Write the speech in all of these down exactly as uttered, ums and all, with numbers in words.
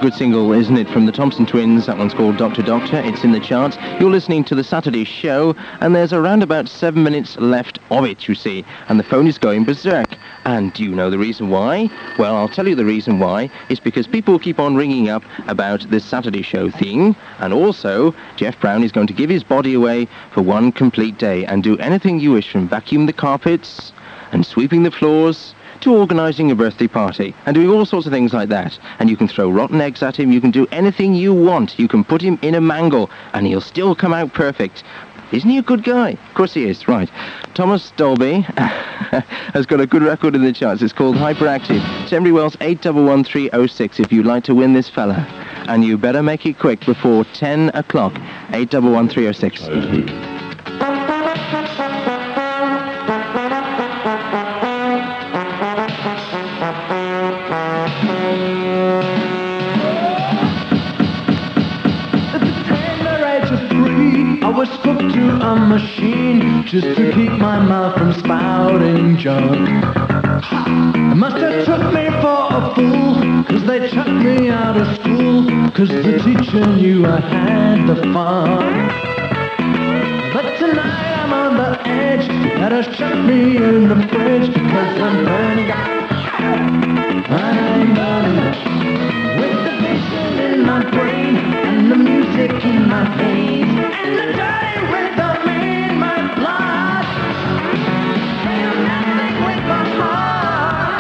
good single, isn't it, from the Thompson Twins. That one's called Doctor Doctor. It's in the charts. You're listening to the Saturday Show, and there's around about seven minutes left of it, you see, and the phone is going berserk. And do you know the reason why? Well, I'll tell you the reason why. It's because people keep on ringing up about this Saturday Show thing, and also Jeff Brown is going to give his body away for one complete day and do anything you wish, from vacuum the carpets and sweeping the floors to organising a birthday party and doing all sorts of things like that. And you can throw rotten eggs at him, you can do anything you want, you can put him in a mangle and he'll still come out perfect. Isn't he a good guy? Of course he is, right. Thomas Dolby has got a good record in the charts. It's called Hyperactive. Embry Wells eight one one three oh six if you'd like to win this fella. And you better make it quick before ten o'clock. eight one one three oh six. I was hooked to a machine just to keep my mouth from spouting junk. They must have took me for a fool, cause they chucked me out of school, cause the teacher knew I had the fun. But tonight I'm on the edge, that has chucked me in the fridge, cause I'm burning up. I'm burning up. With the vision in my brain and the music in my veins and the dirty rhythm in my blood. They're messing with my heart.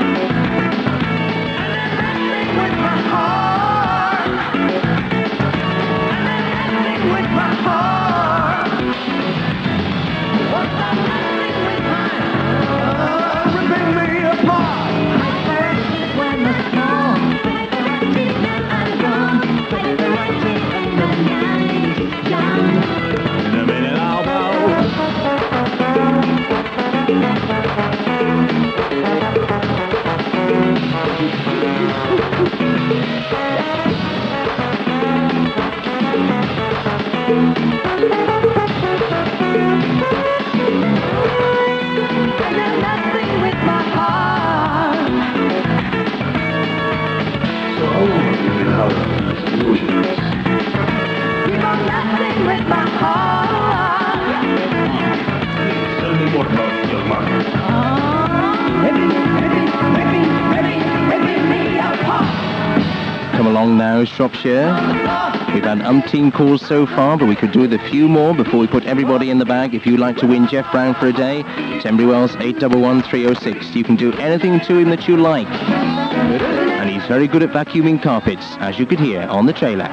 And they're messing with my heart. And they're messing with my heart. What's that messing with my heart? Ripping me apart. Hyperactive when the snow. Hyperactive now I'm gone. Hyperactive and the night is young. In a minute I'll know. And they're messing with my heart. So, without these illusions, Keep on messing with my heart. tell me more about your mind. Ripping, ripping, ripping, ripping, ripping me apart. Come along now, Shropshire. We've had umpteen calls so far, but we could do with a few more before we put everybody in the bag. If you'd like to win Jeff Brown for a day, Embry Wells eight one one three oh six. You can do anything to him that you like. And he's very good at vacuuming carpets, as you could hear on the trailer.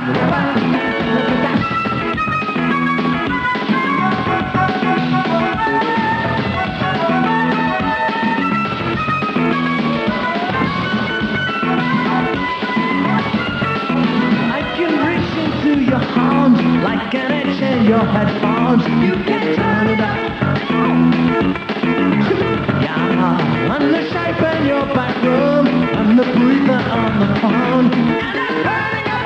I can reach into your arms like an itch in your headphones. You can turn it up. Yeah, and the shape in your back room, and the breather on the phone, and I'm burning up.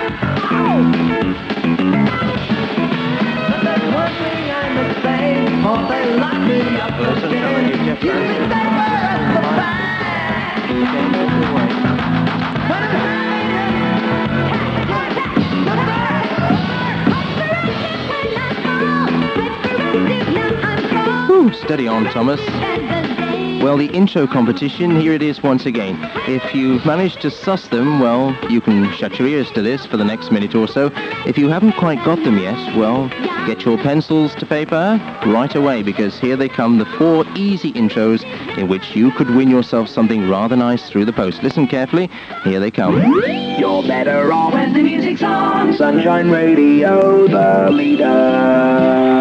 But there's one thing I must say, or they lock me up again. You can stay at the back. But I'm hiding. Ooh, steady on, Thomas. Well, the intro competition, here it is once again. If you've managed to suss them, well, you can shut your ears to this for the next minute or so. If you haven't quite got them yet, well, get your pencils to paper right away, because here they come, the four easy intros in which you could win yourself something rather nice through the post. Listen carefully, here they come. You're better off when the music's on. Sunshine Radio, the leader.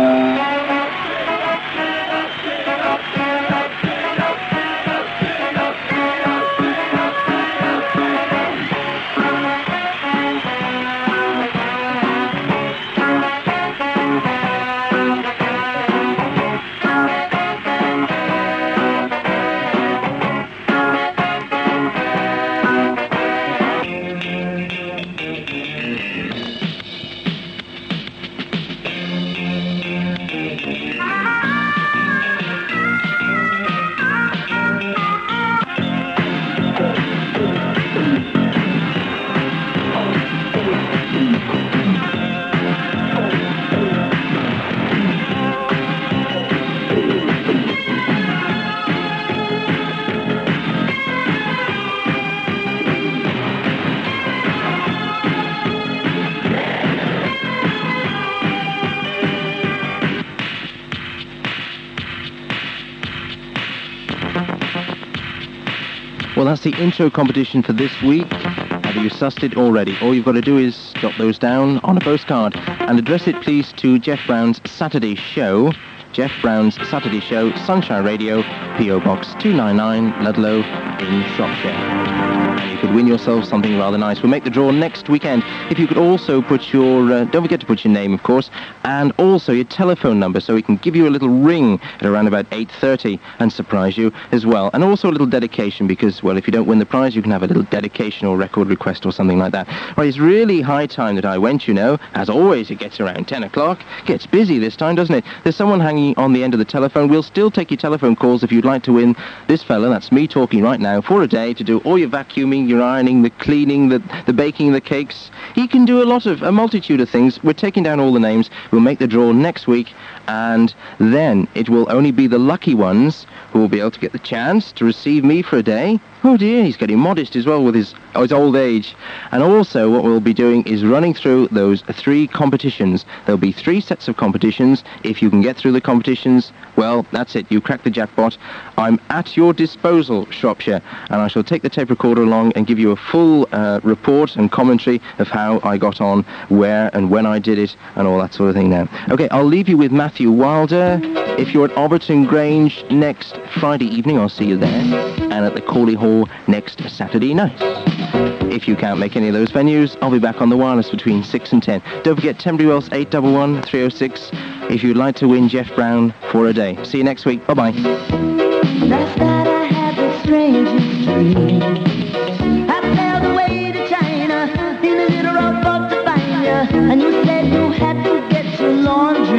Well, that's the intro competition for this week. Have you sussed it already? All you've got to do is jot those down on a postcard and address it, please, to Jeff Brown's Saturday Show. Jeff Brown's Saturday Show, Sunshine Radio, P O Box two ninety-nine, Ludlow in Shropshire. And you could win yourself something rather nice. We'll make the draw next weekend. If you could also put your, uh, don't forget to put your name, of course, and also your telephone number, so we can give you a little ring at around about eight thirty and surprise you as well. And also a little dedication, because, well, if you don't win the prize, you can have a little dedication or record request or something like that. Well, it's really high time that I went, you know. As always, it gets around ten o'clock. Gets busy this time, doesn't it? There's someone hanging on the end of the telephone. We'll still take your telephone calls if you'd like to win this fella, that's me talking right now, for a day to do all your vacuuming, your ironing, the cleaning, the, the baking, the cakes. He can do a lot of, a multitude of things. We're taking down all the names. We'll make the draw next week, and then it will only be the lucky ones who will be able to get the chance to receive me for a day. Oh dear, he's getting modest as well with his, oh, his old age. And also what we'll be doing is running through those three competitions. There'll be three sets of competitions. If you can get through the competitions, well, that's it. You cracked the jackpot. I'm at your disposal, Shropshire, and I shall take the tape recorder along and give you a full uh, report and commentary of how I got on, where and when I did it, and all that sort of thing now. Okay, I'll leave you with Matthew Wilder. If you're at Alberton Grange next Friday evening, I'll see you there, and at the Corley Hall next Saturday night. If you can't make any of those venues, I'll be back on the wireless between six and ten. Don't forget Tenbury Wells eight one one, three oh six if you'd like to win Jeff Brown for a day. See you next week. Bye-bye. Last night I had the strangest dream. I sailed away to China in a little rowboat to find you, and you said you had to get your laundry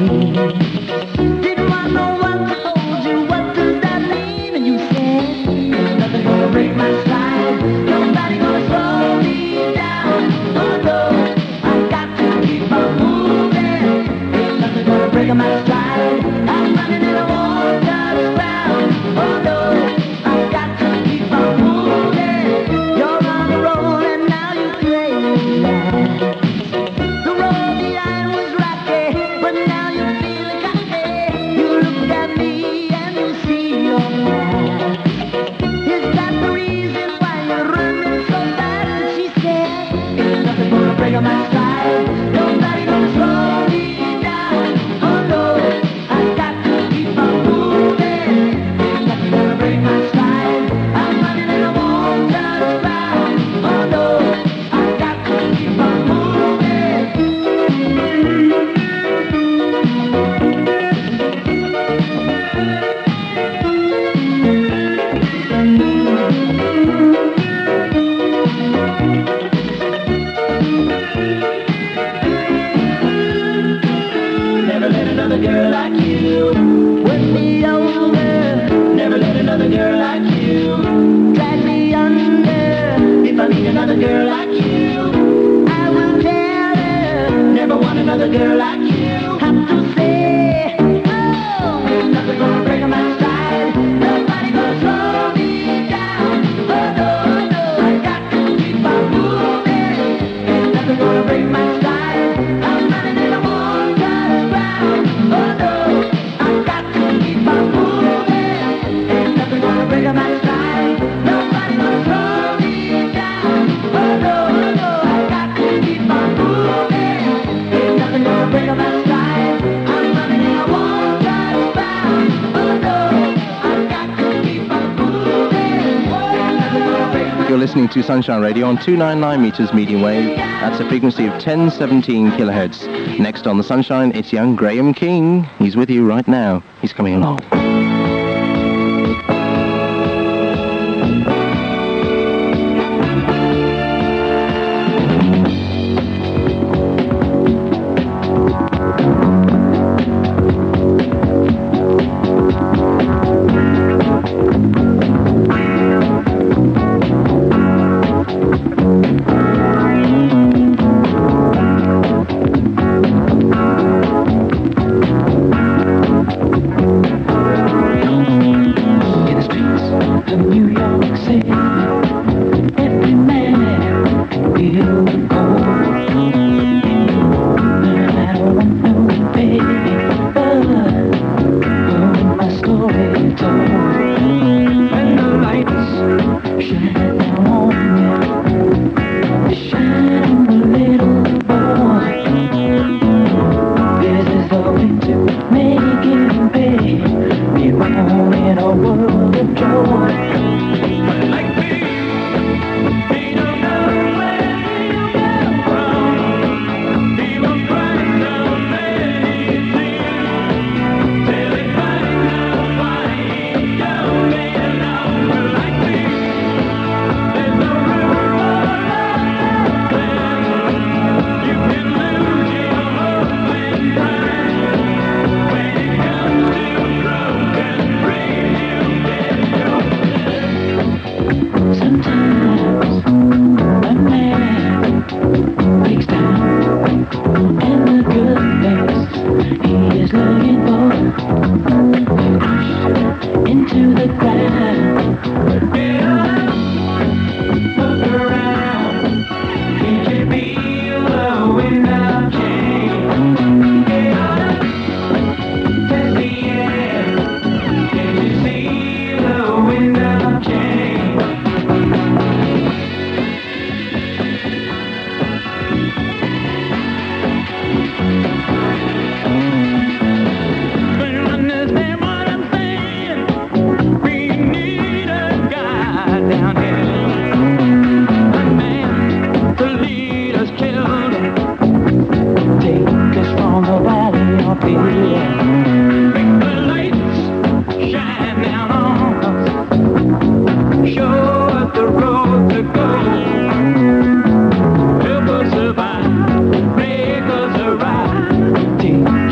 clean. Didn't want no one to hold you. What does that mean? And you said, there's nothing gonna break my stride. Nobody gonna slow me down. Oh no, I got to keep on moving. Ain't nothing gonna break my stride. I'm running in a water ground. Oh no, I got to keep on moving. You're on the road and now you claim that the road behind was rocky, but now you're feeling cocky. You look at me and you see your past. Is that the reason why you're running so fast? And she said, ain't nothing gonna break my stride. Nobody gonna slow me down. Oh no, I got to keep on moving. Ain't nothing gonna break my stride. I'm running in a water ground. Oh no, I got to keep on moving. Never let another girl like you win me over. Never let another girl like you drag me under. If I meet another girl like you, I will tell her. Never want another girl like you. Have to say, oh, ain't nothing gonna break my stride. Nobody gonna slow me down. Oh no, no, I got to keep on moving. Ain't nothing gonna break my stride. I'm running in a water ground. Oh no, I got to keep on moving. Ain't nothing gonna break my stride. Nobody gonna slow me down. Oh no, no, I got to keep on moving. Ain't nothing gonna break my stride. I'm running in a water ground. Oh no, I got to keep on moving. Ain't nothing gonna break my You're listening to Sunshine Radio on two ninety-nine meters medium wave. That's a frequency of ten seventeen kilohertz. Next on the Sunshine, it's young Graham King. He's with you right now. He's coming along. story told. When the lights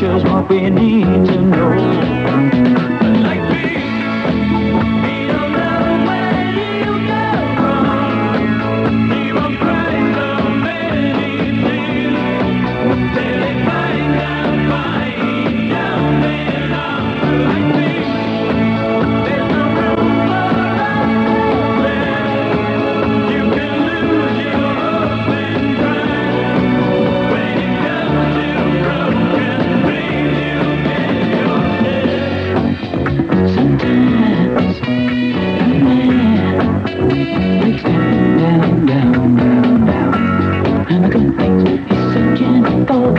just what we need to know. Like me, we don't know where you go wrong. Even crying so many tears till they find out why he down there on. Like me, there's no room for there. You can lose your hope and pride when it comes to broken dreams. You get your head. Sometimes a man breaks down, down, down, down, down, and the good things he's searching for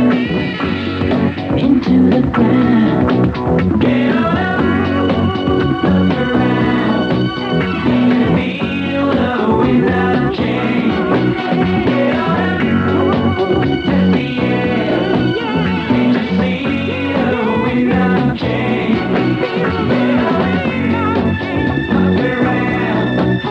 into the ground. Get on up, look around, feel the without change. Get on up, touch the air, can't you see the without change? Get on up, look around,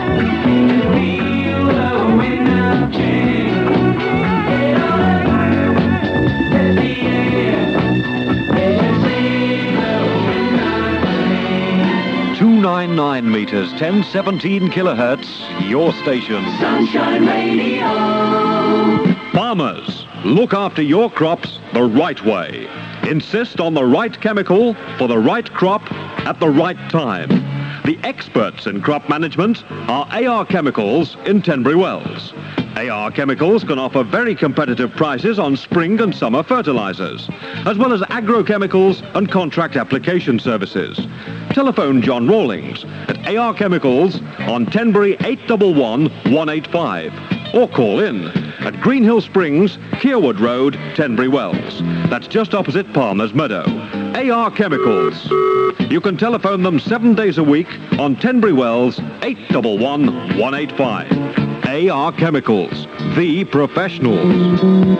feel the without change. Get on up, touch the air, can't you see the without change? two ninety-nine meters, ten seventeen kilohertz, your station. Sunshine Radio. Farmers, look after your crops the right way. Insist on the right chemical for the right crop at the right time. The experts in crop management are A R Chemicals in Tenbury Wells. A R Chemicals can offer very competitive prices on spring and summer fertilizers, as well as agrochemicals and contract application services. Telephone John Rawlings at A R Chemicals on Tenbury eight one one, one eight five, or call in at Greenhill Springs, Kearwood Road, Tenbury Wells. That's just opposite Palmer's Meadow. A R Chemicals. You can telephone them seven days a week on Tenbury Wells eight one one, one eight five. A R Chemicals, the professionals.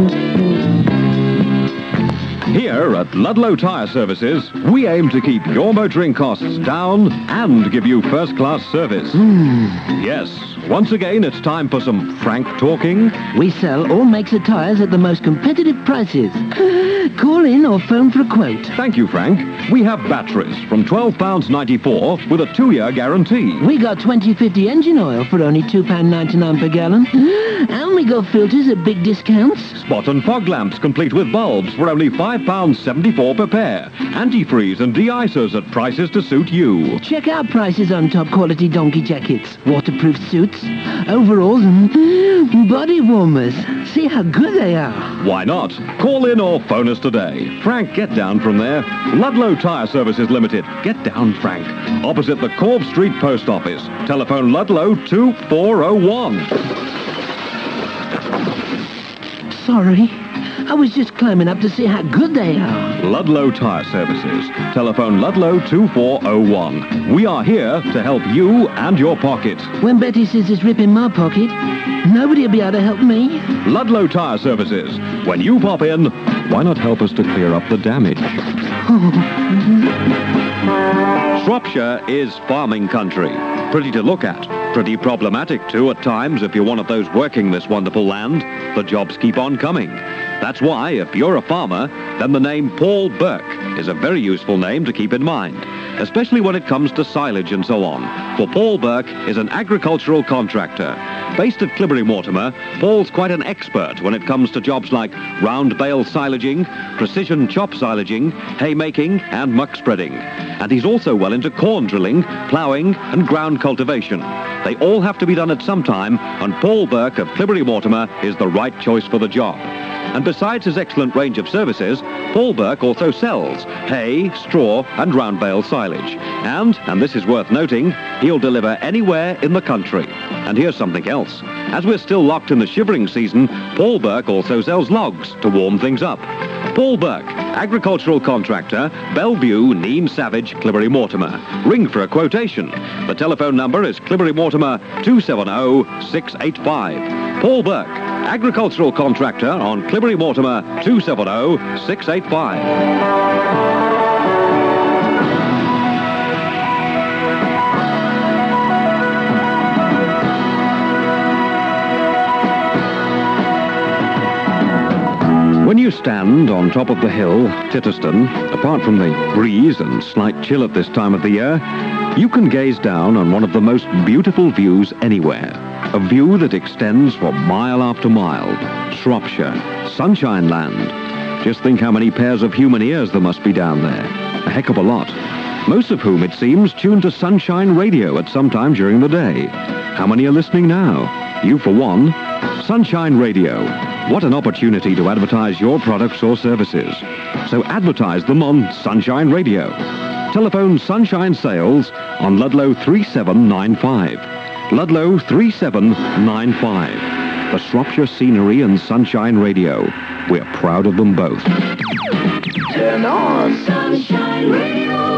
Here at Ludlow Tyre Services, we aim to keep your motoring costs down and give you first-class service. Yes, once again, it's time for some frank talking. We sell all makes of tyres at the most competitive prices. Call in or phone for a quote. Thank you, Frank. We have batteries from twelve pounds ninety-four with a two-year guarantee. We got twenty fifty engine oil for only two pounds ninety-nine per gallon. And we got filters at big discounts. Spot and fog lamps complete with bulbs for only five pounds seventy-four per pair. Antifreeze and de-icers at prices to suit you. Check our prices on top quality donkey jackets, waterproof suits, overalls and body warmers. See how good they are. Why not? Call in or phone us today. Frank, get down from there. Ludlow Tyre Services Limited. Get down, Frank. Opposite the Corb Street Post Office. Telephone Ludlow two four oh one. Sorry. I was just climbing up to see how good they are. Ludlow Tyre Services. Telephone Ludlow two four oh one. We are here to help you and your pocket. When Betty says it's ripping my pocket, nobody will be able to help me. Ludlow Tyre Services. When you pop in, why not help us to clear up the damage? Shropshire is farming country. Pretty to look at. Pretty problematic, too, at times, if you're one of those working this wonderful land. The jobs keep on coming. That's why, if you're a farmer, then the name Paul Burke is a very useful name to keep in mind, especially when it comes to silage and so on. For Paul Burke is an agricultural contractor. Based at Clibbery Mortimer, Paul's quite an expert when it comes to jobs like round bale silaging, precision chop silaging, haymaking and muck spreading. And he's also well into corn drilling, ploughing and ground cultivation. They all have to be done at some time, and Paul Burke of Clibbery Mortimer is the right choice for the job. And besides his excellent range of services, Paul Burke also sells hay, straw and round bale silage. And, and this is worth noting, he'll deliver anywhere in the country. And here's something else. As we're still locked in the shivering season, Paul Burke also sells logs to warm things up. Paul Burke, agricultural contractor, Bellevue, Neem Savage, Clibbery Mortimer. Ring for a quotation. The telephone number is Clibbery Mortimer two seven zero, six eight five. Paul Burke, agricultural contractor on Clibbery Mortimer two seven zero, six eight five. When you stand on top of the hill, Titterston, apart from the breeze and slight chill at this time of the year, you can gaze down on one of the most beautiful views anywhere. A view that extends for mile after mile. Shropshire, Sunshine Land. Just think how many pairs of human ears there must be down there. A heck of a lot. Most of whom, it seems, tune to Sunshine Radio at some time during the day. How many are listening now? You, for one. Sunshine Radio. What an opportunity to advertise your products or services. So advertise them on Sunshine Radio. Telephone Sunshine Sales on Ludlow three seven nine five. Ludlow three seven nine five. The Shropshire Scenery and Sunshine Radio. We're proud of them both. Turn on Sunshine Radio.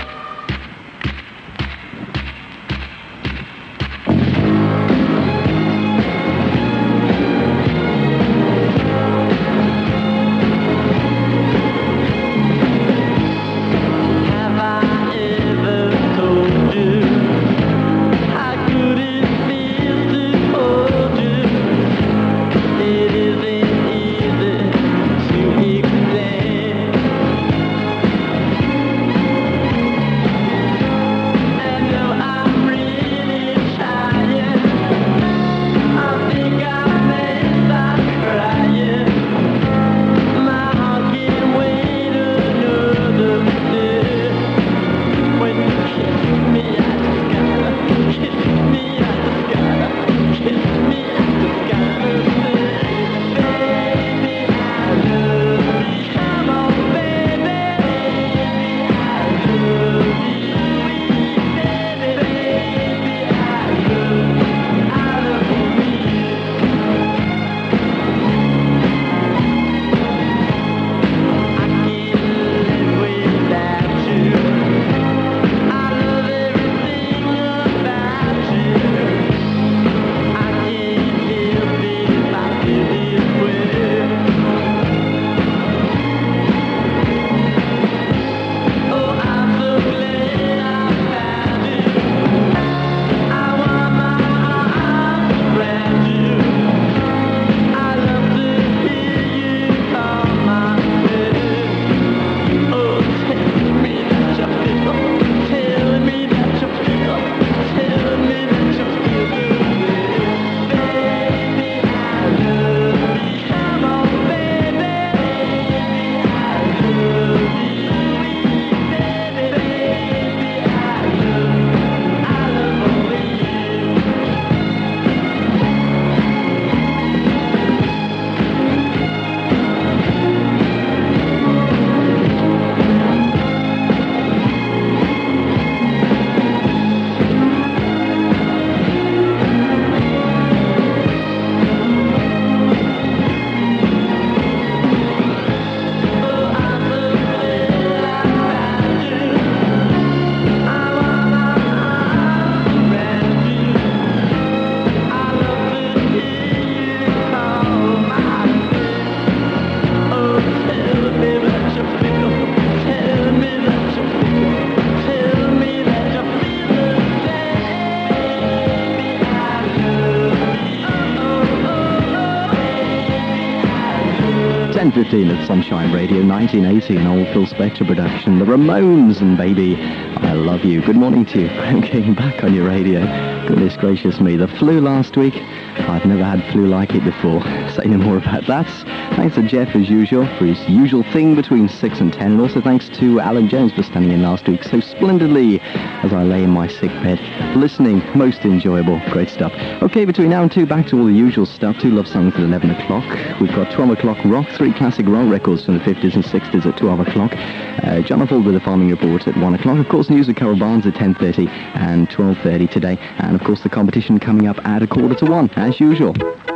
ten fifteen at Sunshine Radio, nineteen eighty, an old Phil Spector production. The Ramones and Baby, I Love You. Good morning to you. I'm getting back on your radio. Goodness gracious me. The flu last week, I've never had flu like it before. Say no more about that. Thanks to Jeff, as usual, for his usual thing between six and ten. And also thanks to Alan Jones for standing in last week so splendidly as I lay in my sick bed. Listening, most enjoyable. Great stuff. Okay, between now and two, back to all the usual stuff. Two love songs at eleven o'clock. We've got twelve o'clock rock, three classic rock records from the fifties and sixties at twelve o'clock. Uh, Jonathan with the Farming Report at one o'clock. Of course, news with Carol Barnes at ten thirty and twelve thirty today. And of course, the competition coming up at a quarter to one, as usual.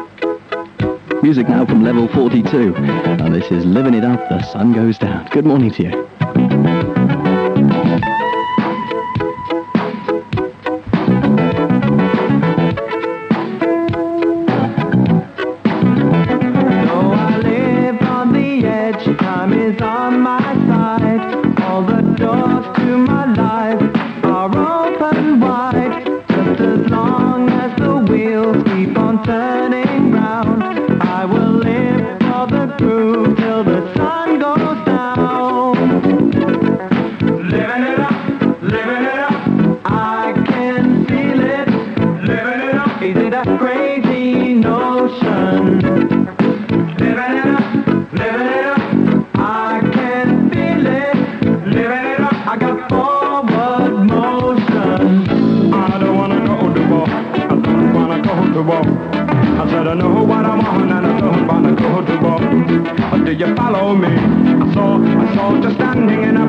Music now from level forty-two. And this is Living It Up, The Sun Goes Down. Good morning to you. Time is on my side. All the doors to my life are open wide. Just as long as the wheels keep on turning round, I will live for the groove till the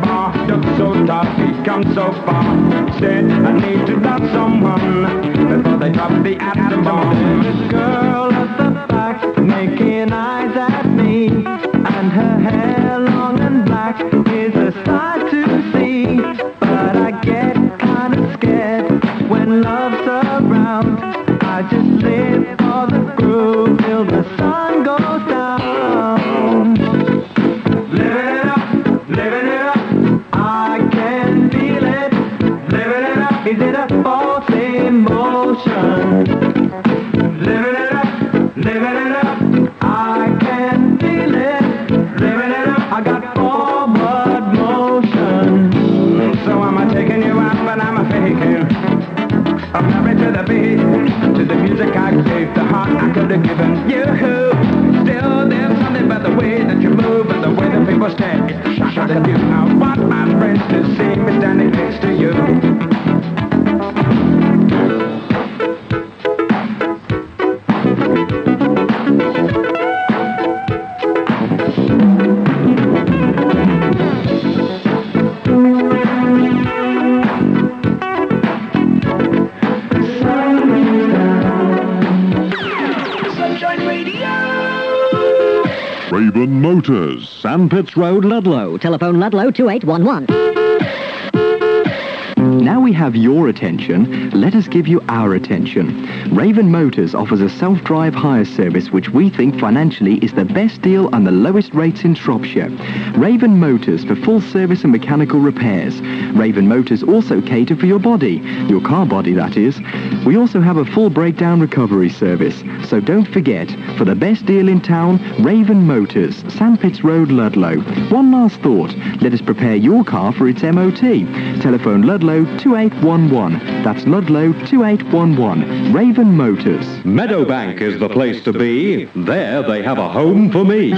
bar. Looked so tough, he come so far. Said, I need to love someone before they drop the atom bomb. This girl at the back making eyes at me, and her hair long and black is a sight to see. But I get kind of scared when love's around. I just live for the groove till the sun goes down. Living it up, living it up, I can feel it. Living it up, is it a false emotion? Living it up, living it up, I can feel it. Living it up, I got forward motion. So am I taking you out, but I'm a faking. I'm married to the beat, to the music I gave, the heart I could have given you. Still, there's something about the way that you move and the way that people stare. It's a shock that you. I want my friends to see me standing next to you. Raven Motors, Sandpits Road, Ludlow. Telephone Ludlow two eight one one. Now we have your attention, let us give you our attention. Raven Motors offers a self-drive hire service which we think financially is the best deal and the lowest rates in Shropshire. Raven Motors for full service and mechanical repairs. Raven Motors also cater for your body, your car body that is. We also have a full breakdown recovery service. So don't forget, for the best deal in town, Raven Motors, Sandpits Road, Ludlow. One last thought, let us prepare your car for its M O T. Telephone Ludlow two eight one one. That's Ludlow two eight one one. Raven Motors. Meadowbank is the place to be. There they have a home for me.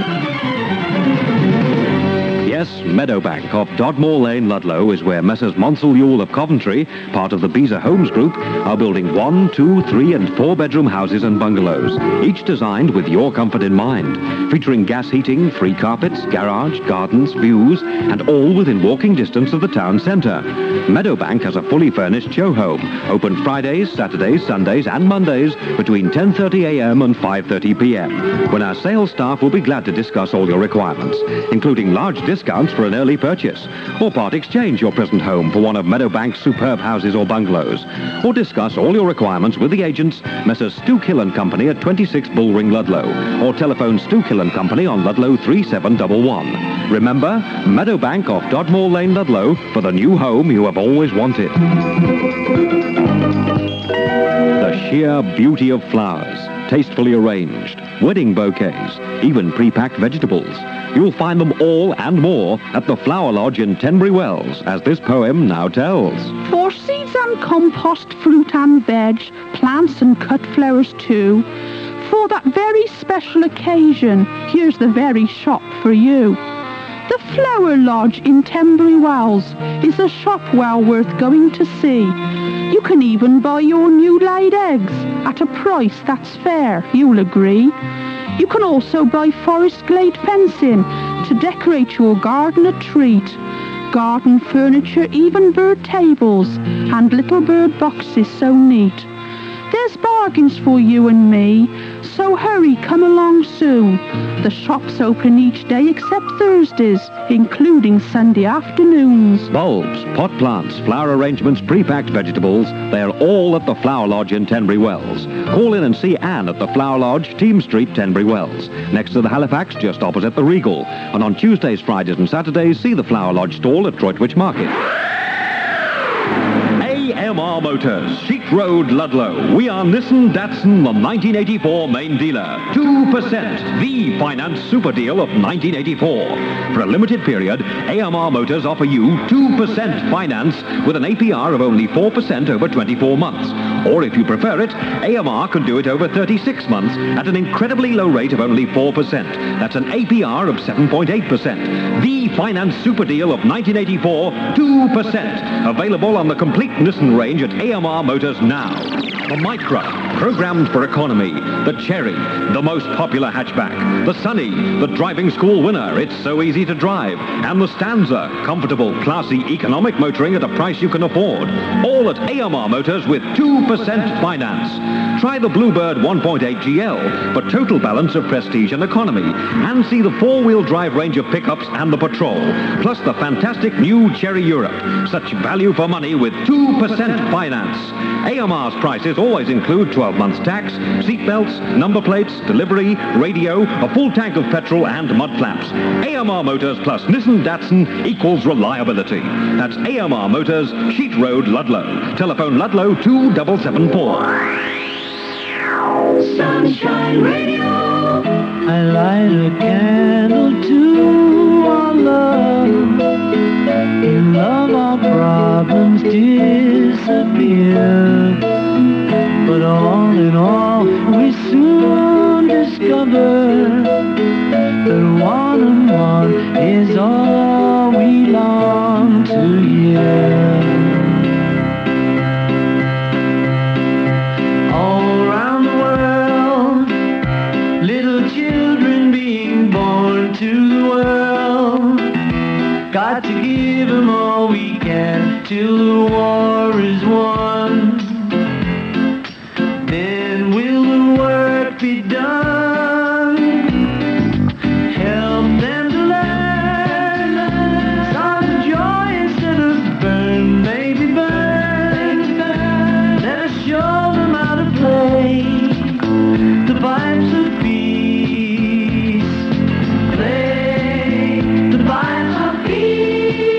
Yes, Meadowbank of Dodmore Lane, Ludlow, is where Messrs Monsell Yule of Coventry, part of the Beezer Homes Group, are building one, two, three and four bedroom houses and bungalows, each designed with your comfort in mind, featuring gas heating, free carpets, garage, gardens, views, and all within walking distance of the town centre. Meadowbank has a fully furnished show home, open Fridays, Saturdays, Sundays and Mondays between ten thirty a m and five thirty p m, when our sales staff will be glad to discuss all your requirements, including large discounts for an early purchase, or part exchange your present home for one of Meadowbank's superb houses or bungalows, or discuss all your requirements with the agents, Messrs Stu Kill and Company at twenty-six Bullring, Ludlow, or telephone Stu Kill and Company on Ludlow three seven one one. Remember, Meadowbank off Dodmore Lane, Ludlow, for the new home you have always wanted. The sheer beauty of flowers, tastefully arranged, wedding bouquets, even pre-packed vegetables. You'll find them all and more at the Flower Lodge in Tenbury Wells, as this poem now tells. For seeds and compost, fruit and veg, plants and cut flowers too, for that very special occasion, here's the very shop for you. The Flower Lodge in Tenbury Wells is a shop well worth going to see. You can even buy your new laid eggs at a price that's fair, you'll agree. You can also buy forest glade fencing to decorate your garden a treat. Garden furniture, even bird tables and little bird boxes so neat. There's bargains for you and me, so hurry, come along soon. The shop's open each day except Thursdays, including Sunday afternoons. Bulbs, pot plants, flower arrangements, pre-packed vegetables, they're all at the Flower Lodge in Tenbury Wells. Call in and see Anne at the Flower Lodge, Team Street, Tenbury Wells, next to the Halifax, just opposite the Regal. And on Tuesdays, Fridays and Saturdays, see the Flower Lodge stall at Droitwich Market. A M R Motors, Sheet Road, Ludlow. We are Nissan Datsun, the nineteen eighty-four main dealer. two percent, the finance super deal of nineteen eighty-four. For a limited period, A M R Motors offer you two percent finance with an A P R of only four percent over twenty-four months. Or if you prefer it, A M R can do it over thirty-six months at an incredibly low rate of only four percent. That's an A P R of seven point eight percent. The finance super deal of nineteen eighty-four, two percent. Available on the complete Nissan range at A M R Motors now. The Micra, Programmed for economy, the Cherry, the most popular hatchback. The Sunny, the driving school winner. It's so easy to drive. And the Stanza, comfortable, classy, economic motoring at a price you can afford. All at A M R Motors with two percent finance. Try the Bluebird one point eight G L for total balance of prestige and economy. And see the four-wheel drive range of pickups and the Patrol. Plus the fantastic new Cherry Europe. Such value for money with two percent finance. A M R's prices always include twelve months tax, seat belts, number plates, delivery, radio, a full tank of petrol and mud flaps. A M R Motors plus Nissan Datsun equals reliability. That's A M R Motors, Sheet Road, Ludlow. Telephone Ludlow two seven seven four. Sunshine Radio. I light a candle to our love. In love our problems disappear. But all in all, we soon discover that one and one is all we long to hear. All around the world, little children being born to the world. Got to give them all we can till the war is won. Then will the work be done? Help them to learn songs of joy instead of burn, baby, burn. Let us show them how to play the pipes of peace. Play the pipes of peace.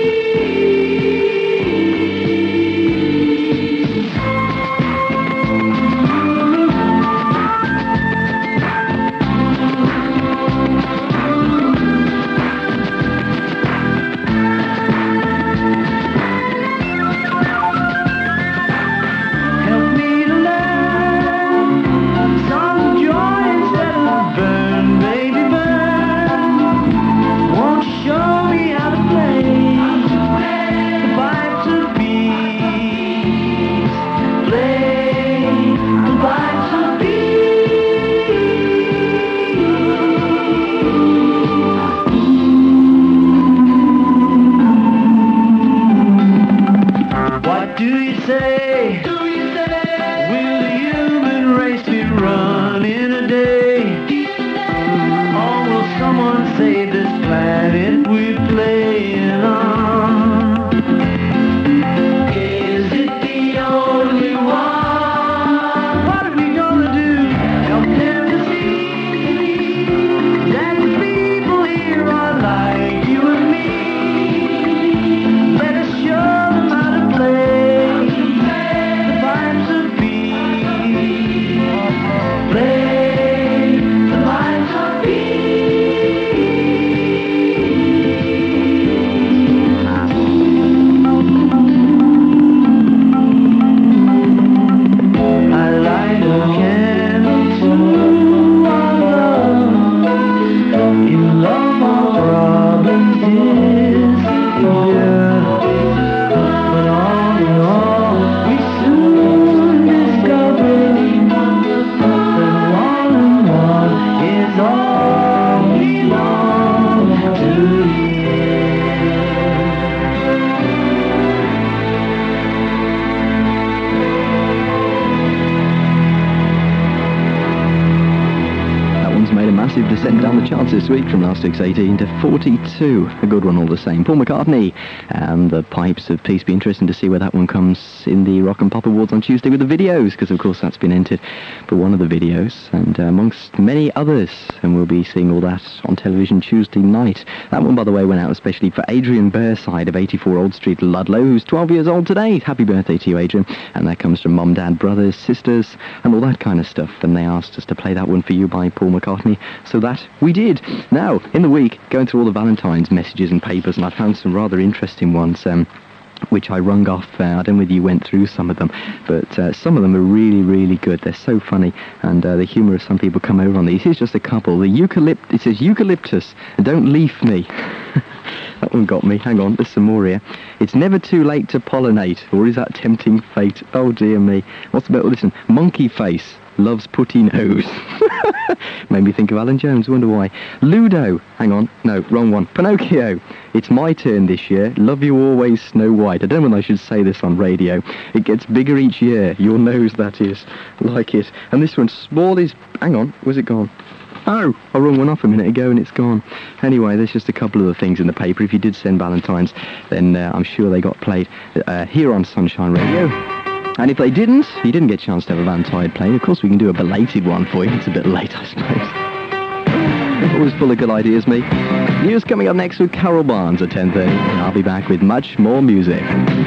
Descent down the charts this week from last week's eighteen to forty-two. A good one all the same. Paul McCartney and the Pipes of Peace. Be interesting to see where that one comes in the Rock and Pop Awards on Tuesday with the videos, because of course that's been entered for one of the videos, and uh, amongst many others. And we'll be seeing all that on television Tuesday night. That one, by the way, went out especially for Adrian Bearside of eighty-four Old Street, Ludlow, who's twelve years old today. Happy birthday to you, Adrian. And that comes from mum, dad, brothers, sisters, and all that kind of stuff. And they asked us to play that one for you by Paul McCartney. So that we did. Now, in the week, going through all the Valentine's messages and papers, and I found some rather interesting ones, um, which I rung off. Uh, I don't know whether you went through some of them, but uh, some of them are really, really good. They're so funny, and uh, the humour of some people come over on these. Here's just a couple. The eucalypt. It says, eucalyptus, don't leaf me. That one got me. Hang on, there's some more here. It's never too late to pollinate, or is that tempting fate? Oh, dear me. What's about, listen, monkey face. loves putty nose. Made me think of Alan Jones, wonder why. Ludo, hang on, no, wrong one. Pinocchio, it's my turn this year. Love you always, Snow White. I don't know when I should say this on radio. It gets bigger each year, your nose that is. Like it. And this one, small is, hang on, where's it gone? Oh, I rung one off a minute ago and it's gone. Anyway, there's just a couple of the things in the paper. If you did send Valentines, then uh, I'm sure they got played uh, here on Sunshine Radio. And if they didn't, you didn't get a chance to have a Valentine played, of course we can do a belated one for you. It's a bit late, I suppose. Always full of good ideas, me. News coming up next with Carol Barnes at ten thirty. And I'll be back with much more music.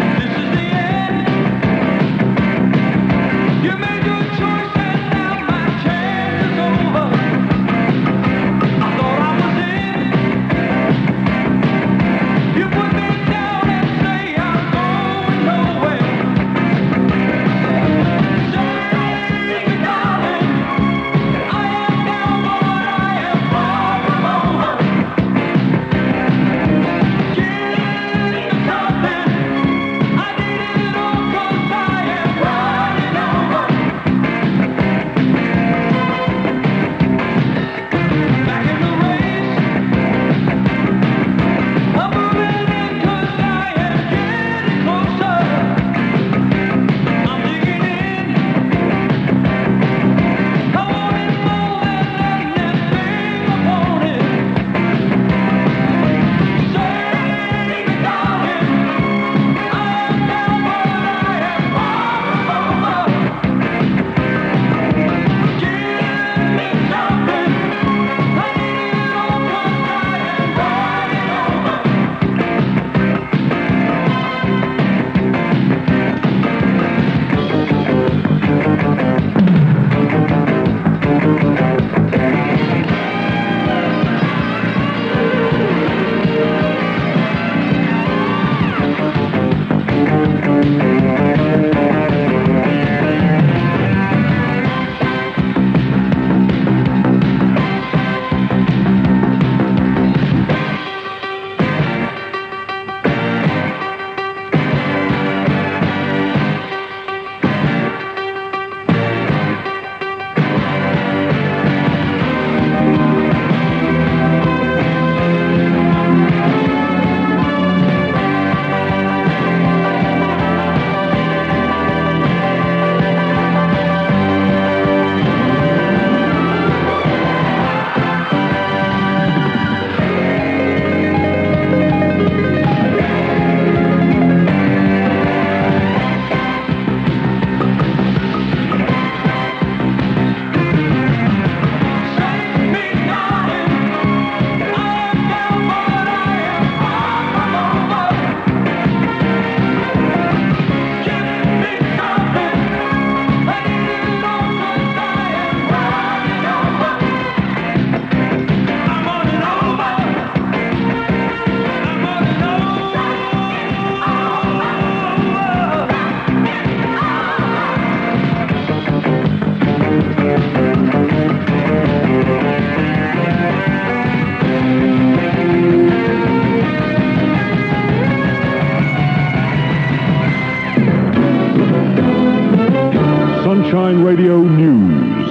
Sunshine Radio News.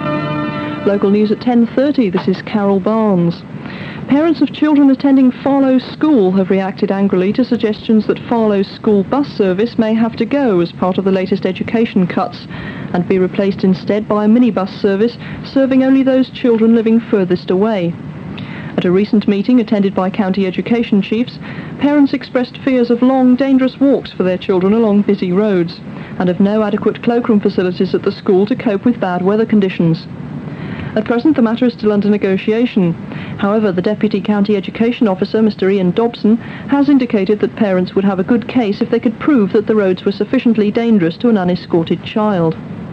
Local news at ten thirty. This is Carol Barnes. Parents of children attending Farlow School have reacted angrily to suggestions that Farlow's school bus service may have to go as part of the latest education cuts and be replaced instead by a minibus service serving only those children living furthest away. At a recent meeting attended by county education chiefs, parents expressed fears of long, dangerous walks for their children along busy roads and of no adequate cloakroom facilities at the school to cope with bad weather conditions. At present, the matter is still under negotiation. However, the Deputy County Education Officer, Mister Ian Dobson, has indicated that parents would have a good case if they could prove that the roads were sufficiently dangerous to an unescorted child.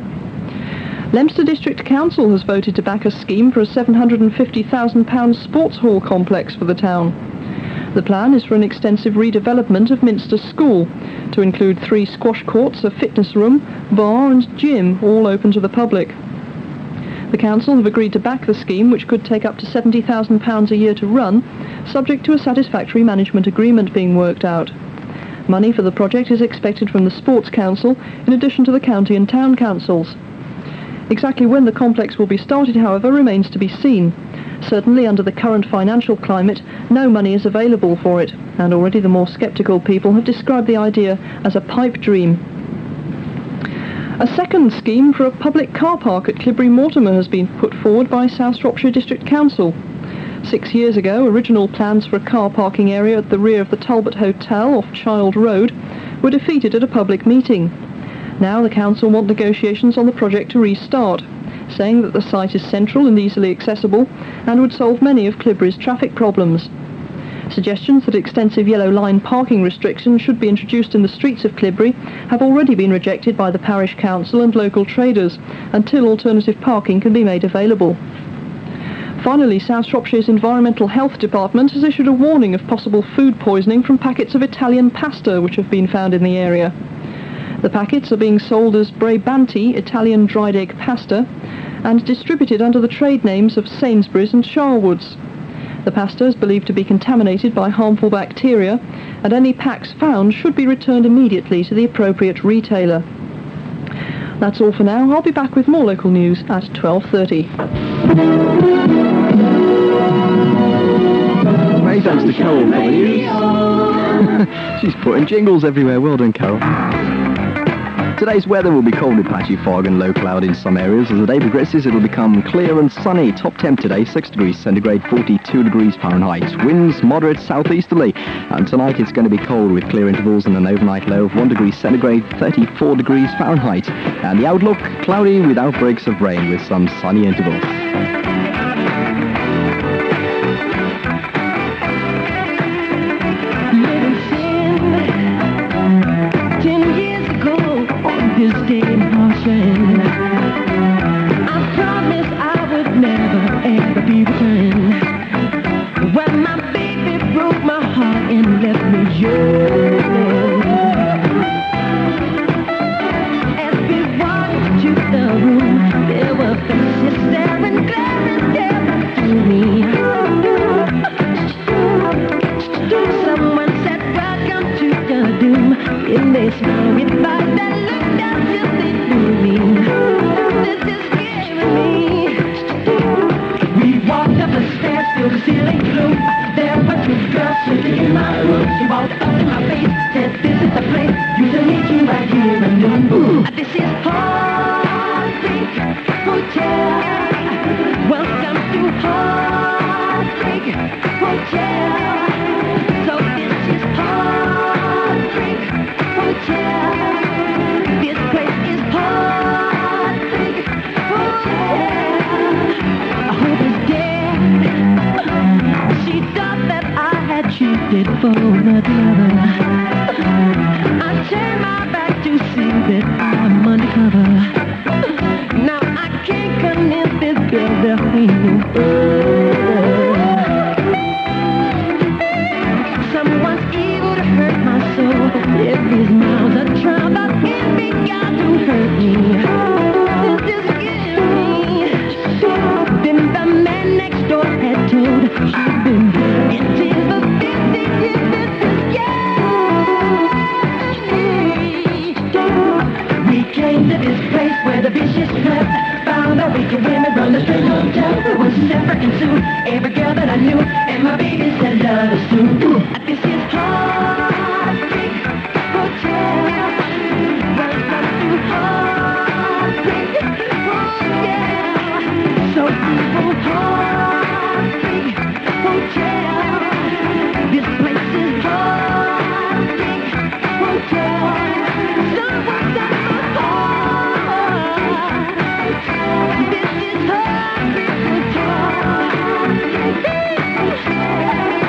Leominster District Council has voted to back a scheme for a seven hundred fifty thousand pounds sports hall complex for the town. The plan is for an extensive redevelopment of Minster School, to include three squash courts, a fitness room, bar and gym, all open to the public. The council have agreed to back the scheme, which could take up to seventy thousand pounds a year to run, subject to a satisfactory management agreement being worked out. Money for the project is expected from the Sports Council, in addition to the county and town councils. Exactly when the complex will be started, however, remains to be seen. Certainly, under the current financial climate, no money is available for it, and already the more sceptical people have described the idea as a pipe dream. A second scheme for a public car park at Clibberry Mortimer has been put forward by South Shropshire District Council. Six years ago, original plans for a car parking area at the rear of the Talbot Hotel off Child Road were defeated at a public meeting. Now the council want negotiations on the project to restart, saying that the site is central and easily accessible and would solve many of Clibberry's traffic problems. Suggestions that extensive yellow line parking restrictions should be introduced in the streets of Clibberry have already been rejected by the parish council and local traders until alternative parking can be made available. Finally, South Shropshire's Environmental Health Department has issued a warning of possible food poisoning from packets of Italian pasta which have been found in the area. The packets are being sold as Brabanti Italian dried egg pasta and distributed under the trade names of Sainsbury's and Sharwood's. The pasta is believed to be contaminated by harmful bacteria, and any packs found should be returned immediately to the appropriate retailer. That's all for now. I'll be back with more local news at twelve thirty. Many thanks to Carol for the news. She's putting jingles everywhere. Well done, Carol. Today's weather will be cold with patchy fog and low cloud in some areas. As the day progresses, it'll become clear and sunny. Top temp today, six degrees centigrade, forty-two degrees Fahrenheit. Winds moderate southeasterly. And tonight it's going to be cold with clear intervals and an overnight low of one degree centigrade, thirty-four degrees Fahrenheit. And the outlook, cloudy with outbreaks of rain with some sunny intervals. This day in caution, I promised I would never ever be returned. When my baby broke my heart and left me yearning. As we walked to the room, there were faces staring, glaring down to me. Someone said, "Welcome to the doom." And they smiled me by that look. The ceiling glue. There were two girls sitting in my room. She walked up to my face, said, "This is the place. You can meet you right here in noon." Ooh. This is Heartbreak Hotel. Welcome to Heartbreak Hotel. So this is Heartbreak Hotel. This place is Heartbreak Hotel. I hope it's dead. She thought that I had cheated for another lover. I turned my back to see that I'm undercover. Now I can't convince this girl that we knew further. Someone's evil to hurt my soul. Every miles I try, but it began to hurt me. This just scared me. Then the man next door had told she'd been in tears for fifty years. This is scary. We came to this place where the vicious slept. Found that we could women run the straight hotel. It was separate and soon. Every girl that I knew, and my baby said love is soon. This is Heartbreak Hotel. Welcome to Heartbreak Hotel. So people Heartbreak Hotel. This place is Heartbreak Hotel. Someone got my heart. This is Heartbreak Hotel.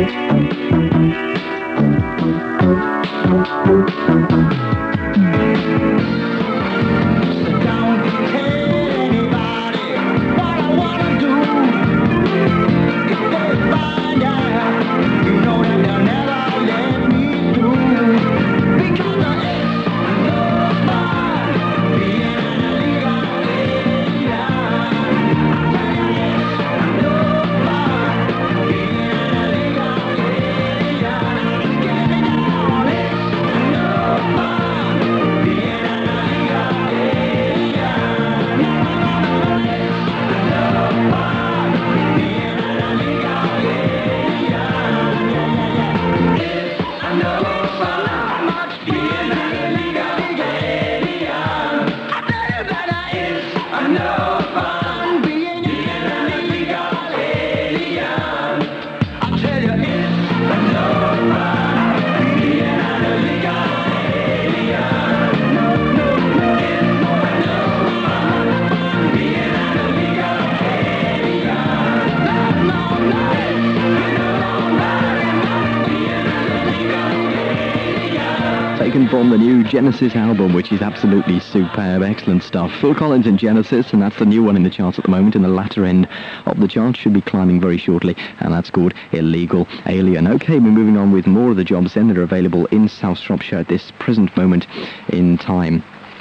From the new Genesis album, which is absolutely superb, excellent stuff. Phil Collins and Genesis, and that's the new one in the charts at the moment, in the latter end of the charts, should be climbing very shortly, and that's called Illegal Alien. Okay, we're moving on with more of the jobs then that are available in South Shropshire at this present moment in time.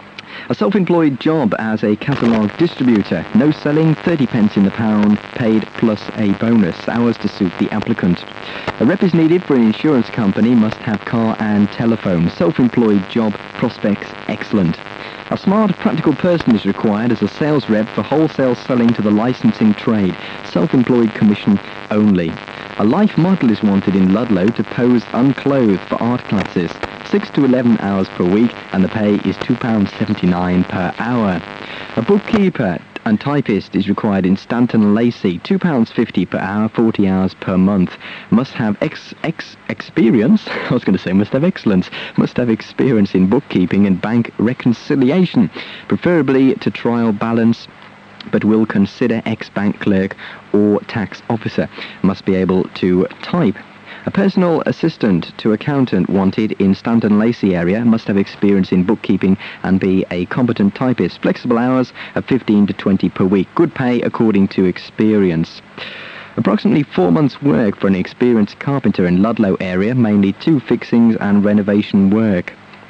A self-employed job as a catalogue distributor. No selling, thirty pence in the pound, paid plus a bonus. Hours to suit the applicant. A rep is needed for an insurance company, must have car and telephone. Self-employed job, prospects excellent. A smart, practical person is required as a sales rep for wholesale selling to the licensing trade. Self-employed commission only. A life model is wanted in Ludlow to pose unclothed for art classes. six to eleven hours per week, and the pay is two pounds seventy-nine per hour. A bookkeeper and typist is required in Stanton Lacey, two pounds fifty per hour, forty hours per month. Must have ex, ex experience, I was going to say must have excellence, must have experience in bookkeeping and bank reconciliation, preferably to trial balance, but will consider ex-bank clerk or tax officer. Must be able to type. A personal assistant to accountant wanted in Stanton Lacey area, must have experience in bookkeeping and be a competent typist. Flexible hours of fifteen to twenty per week. Good pay according to experience. Approximately four months' work for an experienced carpenter in Ludlow area, mainly two fixings and renovation work.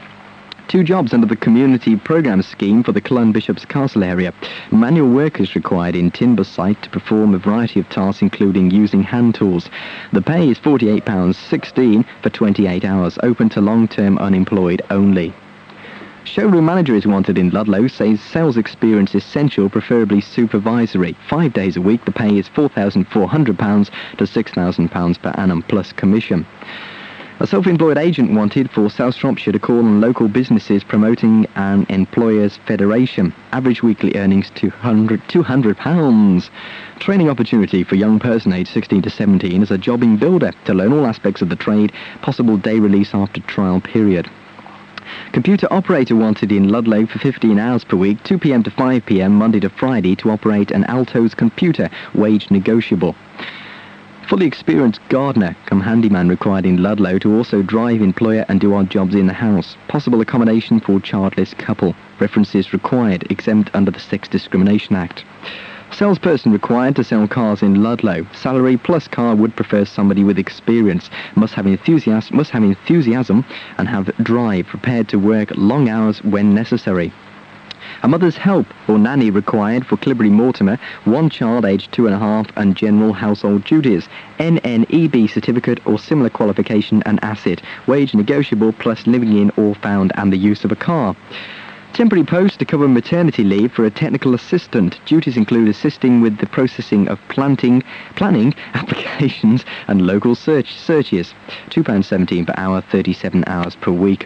Two jobs under the Community Programme Scheme for the Clun Bishop's Castle area. Manual workers required in timber site to perform a variety of tasks, including using hand tools. The pay is forty-eight pounds sixteen for twenty-eight hours, open to long-term unemployed only. Showroom manager is wanted in Ludlow, says sales experience essential, preferably supervisory. Five days a week, the pay is four thousand four hundred pounds to six thousand pounds per annum plus commission. A self-employed agent wanted for South Shropshire to call on local businesses promoting an employers' federation. Average weekly earnings two hundred pounds. Training opportunity for young person aged sixteen to seventeen as a jobbing builder to learn all aspects of the trade. Possible day release after trial period. Computer operator wanted in Ludlow for fifteen hours per week, two p m to five p m Monday to Friday, to operate an Altos computer, wage negotiable. Fully experienced gardener come handyman required in Ludlow to also drive, employer and do odd jobs in the house. Possible accommodation for childless couple. References required, exempt under the Sex Discrimination Act. Salesperson required to sell cars in Ludlow. Salary plus car, would prefer somebody with experience. Must have enthusiasm, must have enthusiasm and have drive, prepared to work long hours when necessary. A mother's help or nanny required for Clibberry Mortimer, one child aged two and a half and general household duties. N N E B certificate or similar qualification and asset. Wage negotiable plus living in or found and the use of a car. Temporary post to cover maternity leave for a technical assistant. Duties include assisting with the processing of planting, planning applications and local search searches. two pounds seventeen per hour, thirty-seven hours per week.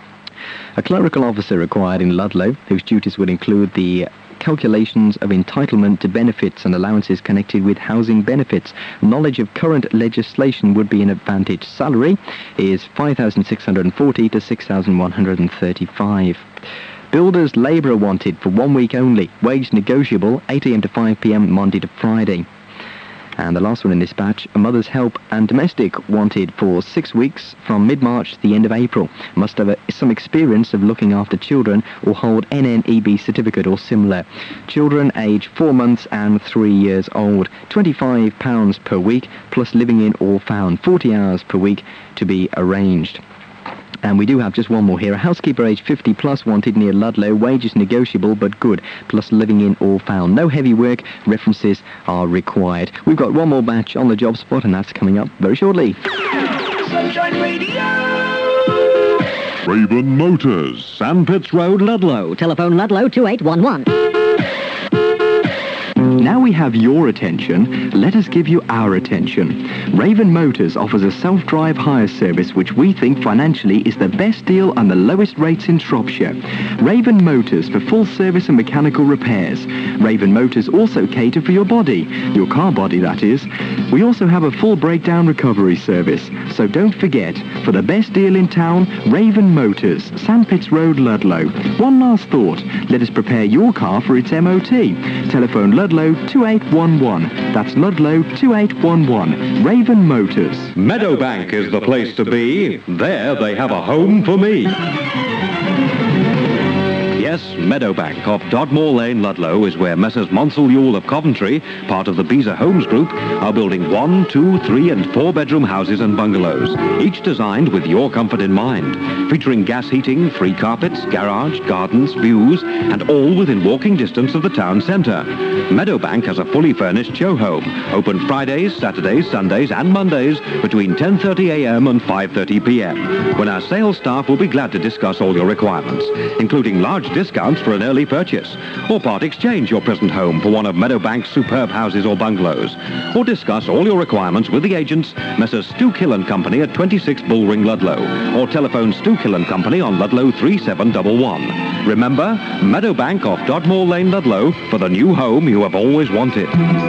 A clerical officer required in Ludlow, whose duties would include the calculations of entitlement to benefits and allowances connected with housing benefits. Knowledge of current legislation would be an advantage. Salary is five thousand six hundred forty to six thousand one hundred thirty-five. Builder's labourer wanted for one week only. Wage negotiable, eight a m to five p m Monday to Friday. And the last one in this batch, a mother's help and domestic wanted for six weeks from mid-March to the end of April. Must have a, some experience of looking after children or hold N N E B certificate or similar. Children age four months and three years old. twenty-five pounds per week plus living in or found. forty hours per week to be arranged. And we do have just one more here. A housekeeper age fifty plus wanted near Ludlow. Wages negotiable but good. Plus living in or found. No heavy work. References are required. We've got one more batch on the job spot and that's coming up very shortly. Sunshine Radio! Raven Motors. Sandpits Road, Ludlow. Telephone Ludlow two eight one one. Now we have your attention, let us give you our attention. Raven Motors offers a self-drive hire service which we think financially is the best deal and the lowest rates in Shropshire. Raven Motors for full service and mechanical repairs. Raven Motors also cater for your body, your car body that is. We also have a full breakdown recovery service. So don't forget, for the best deal in town, Raven Motors, Sandpits Road, Ludlow. One last thought, let us prepare your car for its M O T. Telephone Ludlow two eight one one. That's Ludlow two eight one one. Raven Motors. Meadowbank is the place to be. There they have a home for me. Yes, Meadowbank of Dodmore Lane, Ludlow, is where Messrs Monsell Yule of Coventry, part of the Beezer Homes Group, are building one, two, three and four bedroom houses and bungalows, each designed with your comfort in mind, featuring gas heating, free carpets, garage, gardens, views, and all within walking distance of the town centre. Meadowbank has a fully furnished show home, open Fridays, Saturdays, Sundays and Mondays between ten thirty a m and five thirty p m, when our sales staff will be glad to discuss all your requirements, including large discounts for an early purchase, or part exchange your present home for one of Meadowbank's superb houses or bungalows, or discuss all your requirements with the agents, Messrs Stu Kill and Company at twenty-six Bullring, Ludlow, or telephone Stu Kill and Company on Ludlow three seven one one. Remember, Meadowbank off Dodmore Lane, Ludlow, for the new home you have always wanted.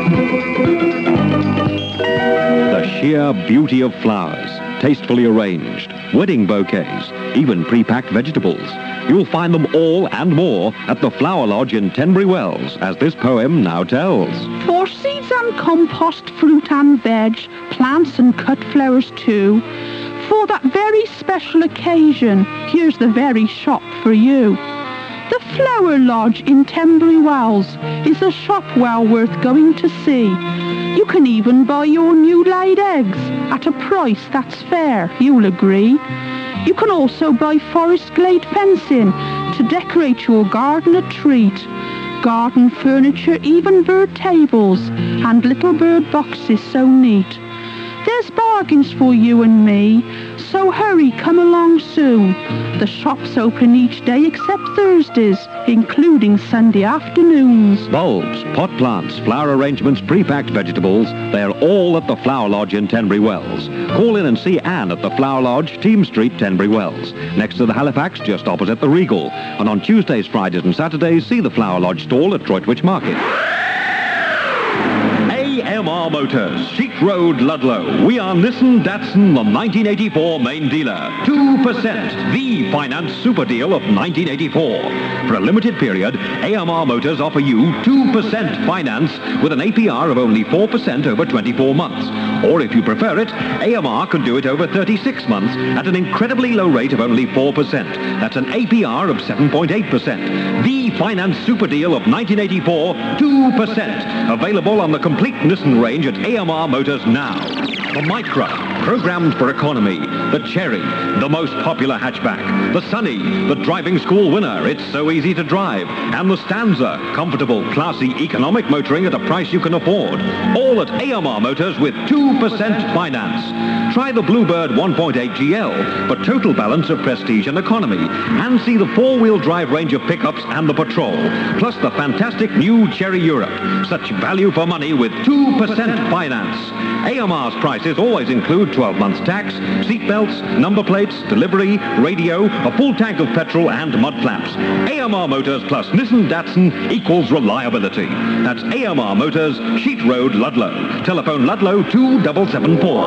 The sheer beauty of flowers, tastefully arranged, wedding bouquets, even pre-packed vegetables. You'll find them all and more at the Flower Lodge in Tenbury Wells, as this poem now tells. For seeds and compost, fruit and veg, plants and cut flowers too. For that very special occasion, here's the very shop for you. The Flower Lodge in Tenbury Wells is a shop well worth going to see. You can even buy your new laid eggs at a price that's fair, you'll agree. You can also buy forest glade fencing to decorate your garden a treat. Garden furniture, even bird tables and little bird boxes so neat. There's bargains for you and me, so hurry, come along soon. The shop's open each day except Thursdays, including Sunday afternoons. Bulbs, pot plants, flower arrangements, pre-packed vegetables, they're all at the Flower Lodge in Tenbury Wells. Call in and see Anne at the Flower Lodge, Team Street, Tenbury Wells, next to the Halifax, just opposite the Regal. And on Tuesdays, Fridays and Saturdays, see the Flower Lodge stall at Droitwich Market. A M R Motors, Sheet Road, Ludlow. We are Nissan Datsun, the nineteen eighty-four main dealer. two percent, the finance super deal of nineteen eighty-four. For a limited period, A M R Motors offer you two percent finance with an A P R of only four percent over twenty-four months. Or if you prefer it, A M R can do it over thirty-six months at an incredibly low rate of only four percent. That's an A P R of seven point eight percent. The finance super deal of nineteen eighty-four, two percent. Available on the complete Nissan range at A M R Motors now. The Micra, programmed for economy. The Cherry, the most popular hatchback. The Sunny, the driving school winner. It's so easy to drive. And the Stanza, comfortable, classy, economic motoring at a price you can afford. All at A M R Motors with two percent finance. Try the Bluebird one point eight G L for total balance of prestige and economy. And see the four-wheel drive range of pickups and the Patrol. Plus the fantastic new Cherry Europe. Such value for money with two percent finance. A M R's prices always include twelve months tax, seat belts, number plates, delivery, radio, a full tank of petrol and mud flaps. A M R Motors plus Nissan Datsun equals reliability. That's A M R Motors, Sheet Road, Ludlow. Telephone Ludlow two seven seven four.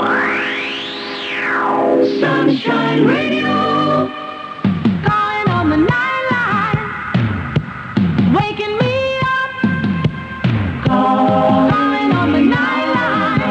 Sunshine Radio. Calling on the night line, waking me up. Calling on the night line.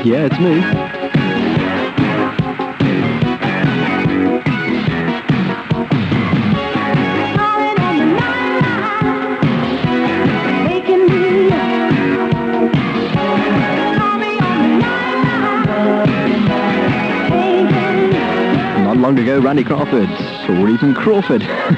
Yeah, it's me. Long ago, Randy Crawford, or even Crawford,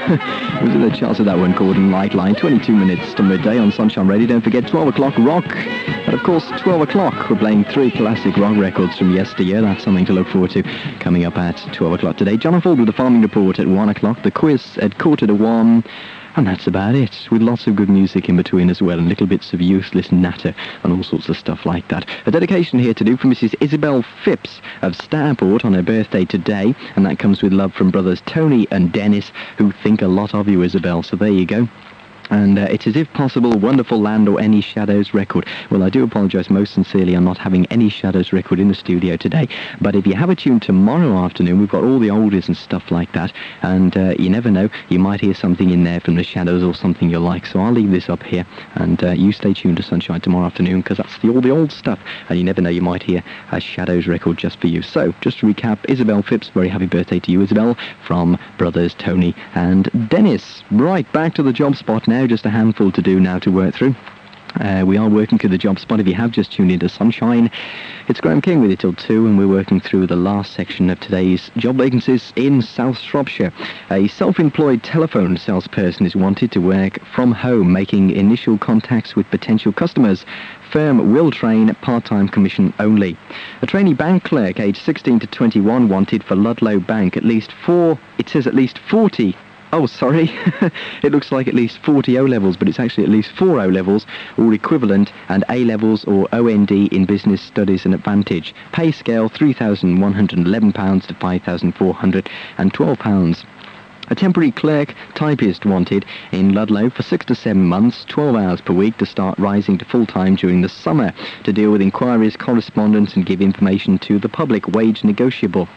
was in the charts of that one called Nightline. twenty-two minutes to midday on Sunshine Radio. Don't forget twelve o'clock rock. And of course, twelve o'clock, we're playing three classic rock records from yesteryear. That's something to look forward to coming up at twelve o'clock today. John Fold with the Farming Report at one o'clock. The quiz at quarter to one. And that's about it, with lots of good music in between as well, and little bits of useless natter and all sorts of stuff like that. A dedication here to do for Missus Isabel Phipps of Starport on her birthday today, and that comes with love from brothers Tony and Dennis, who think a lot of you, Isabel, so there you go. And uh, it is, if possible, Wonderful Land or Any Shadows record. Well, I do apologise most sincerely on not having any Shadows record in the studio today, but if you have a tune tomorrow afternoon, we've got all the oldies and stuff like that, and uh, you never know, you might hear something in there from the Shadows or something you like, so I'll leave this up here, and uh, you stay tuned to Sunshine tomorrow afternoon, because that's the, all the old stuff, and you never know, you might hear a Shadows record just for you. So, just to recap, Isabel Phipps, very happy birthday to you, Isabel, from brothers Tony and Dennis. Right, back to the job spot now. Now, just a handful to do now to work through. Uh, we are working through the job spot. If you have just tuned into Sunshine, it's Graham King with you till two, and we're working through the last section of today's job vacancies in South Shropshire. A self-employed telephone salesperson is wanted to work from home, making initial contacts with potential customers. Firm will train part-time commission only. A trainee bank clerk aged sixteen to twenty-one wanted for Ludlow Bank. At least four, it says at least forty. Oh, sorry. It looks like at least forty O-levels, but it's actually at least four O-levels or equivalent, and A-levels or O N D in business studies and advantage. Pay scale three thousand one hundred eleven pounds to five thousand four hundred twelve pounds. A temporary clerk typist wanted in Ludlow for six to seven months, twelve hours per week, to start rising to full-time during the summer, to deal with inquiries, correspondence and give information to the public. Wage negotiable.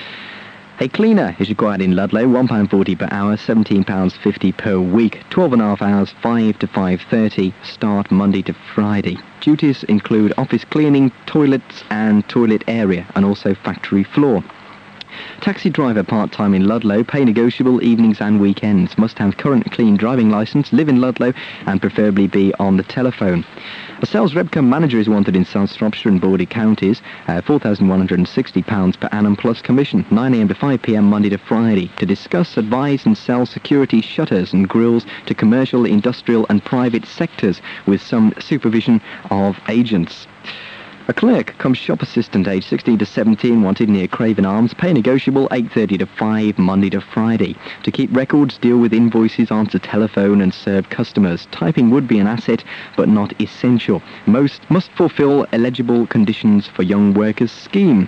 A cleaner is required in Ludlow, one pound forty per hour, seventeen pounds fifty per week, twelve and a half hours, five to five thirty, start Monday to Friday. Duties include office cleaning, toilets and toilet area, and also factory floor. Taxi driver part-time in Ludlow, pay negotiable, evenings and weekends. Must have current clean driving licence, live in Ludlow and preferably be on the telephone. A sales rep cum manager is wanted in South Shropshire and Border counties, uh, four thousand one hundred sixty pounds per annum plus commission, nine a m to five p m Monday to Friday, to discuss, advise and sell security shutters and grills to commercial, industrial and private sectors with some supervision of agents. A clerk cum shop assistant aged sixteen to seventeen wanted near Craven Arms, pay negotiable, eight thirty to five Monday to Friday. To keep records, deal with invoices, answer telephone and serve customers. Typing would be an asset but not essential. Most must fulfil eligible conditions for young workers scheme.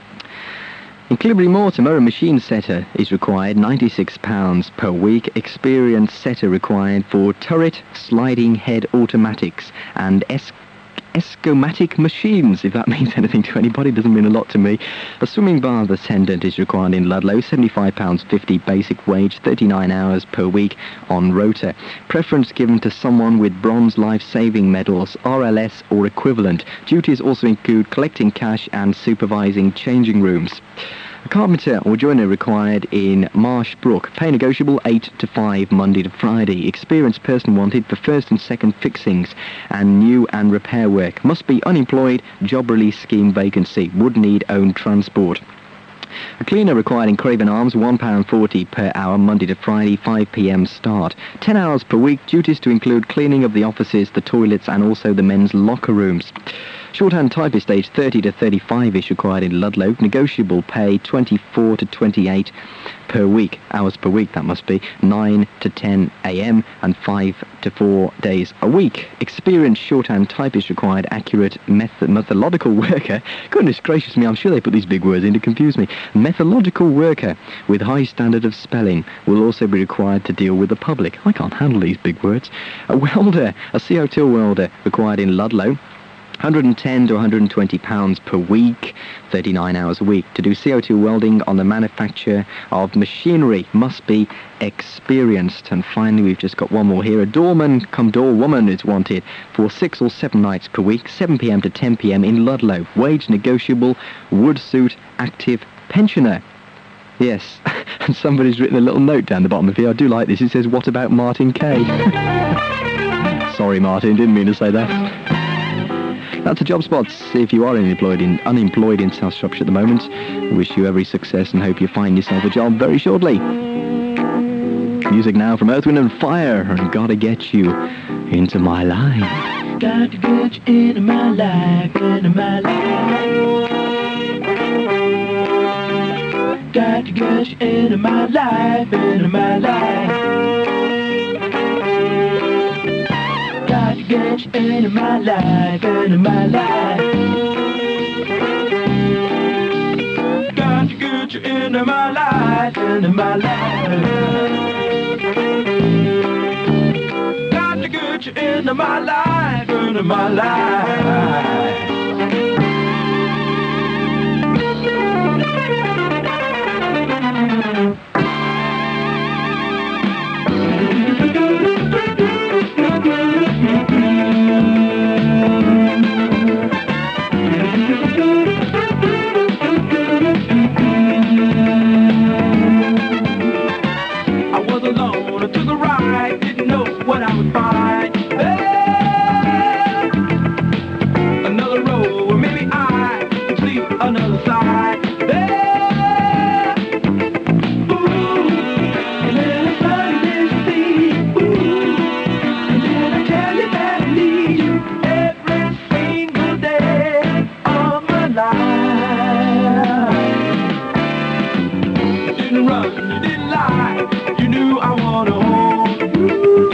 In Clibberly Mortimer, a machine setter is required, ninety-six pounds per week. Experienced setter required for turret, sliding head automatics and S Escomatic machines, if that means anything to anybody. Doesn't mean a lot to me. A swimming bath attendant is required in Ludlow, seventy-five pounds fifty basic wage, thirty-nine hours per week on rota. Preference given to someone with bronze life-saving medals, R L S or equivalent. Duties also include collecting cash and supervising changing rooms. A carpenter or joiner required in Marsh Brook. Pay negotiable, eight to five Monday to Friday. Experienced person wanted for first and second fixings and new and repair work. Must be unemployed, job release scheme vacancy. Would need own transport. A cleaner required in Craven Arms, one pound forty per hour, Monday to Friday, five p m start. ten hours per week, duties to include cleaning of the offices, the toilets and also the men's locker rooms. Shorthand typist aged thirty to thirty-five is required in Ludlow. Negotiable pay twenty-four to twenty-eight per week. Hours per week, that must be. nine to ten a m and five to four days a week. Experienced shorthand typist required. Accurate method methodological worker. Goodness gracious me, I'm sure they put these big words in to confuse me. Methodological worker with high standard of spelling will also be required to deal with the public. I can't handle these big words. A welder, a C O two welder required in Ludlow. hundred ten to one hundred twenty pounds per week, thirty-nine hours a week. To do C O two welding on the manufacture of machinery must be experienced. And finally, we've just got one more here. A doorman come doorwoman is wanted for six or seven nights per week, seven p.m. to ten p.m. in Ludlow. Wage negotiable, wood suit, active pensioner. Yes, and somebody's written a little note down the bottom of here. I do like this. It says, what about Martin Kay? Sorry, Martin, didn't mean to say that. That's the job spots. If you are unemployed in, unemployed in South Shropshire at the moment, I wish you every success and hope you find yourself a job very shortly. Music now from Earth, Wind and Fire, and Gotta Get You Into My Life. Got to get you into my life, into my life. Got to get you into my life, into my life. Got to get you into my life, into my life. Got to get you into my life, into my life. Got to get you into my life, into my life. I was alone, I took a ride, didn't know what I would find. Hey, another road where maybe I could see another side. Hey, ooh, and then I started to see, ooh, and then I tell you that I need you every single day of my life. You didn't run, you didn't lie. You knew I wanna hold you.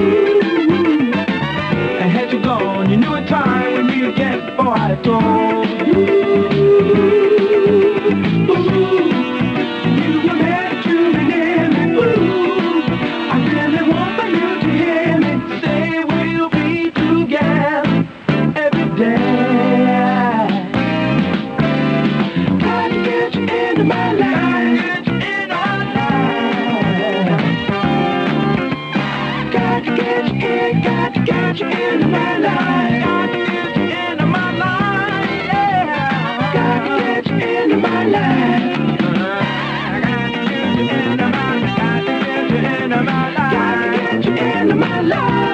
And had you gone, you knew in time when we again before I told you. Ooh, you were meant to be near me. Ooh, I really want for you to hear me say we'll be together every day. Got to get you into my life. Got to get you in, got to get you into my life. Got to get you into my life, yeah. Got to get you into my life. Got to get you into my life. Got to get you into my life. Got to get you into my life.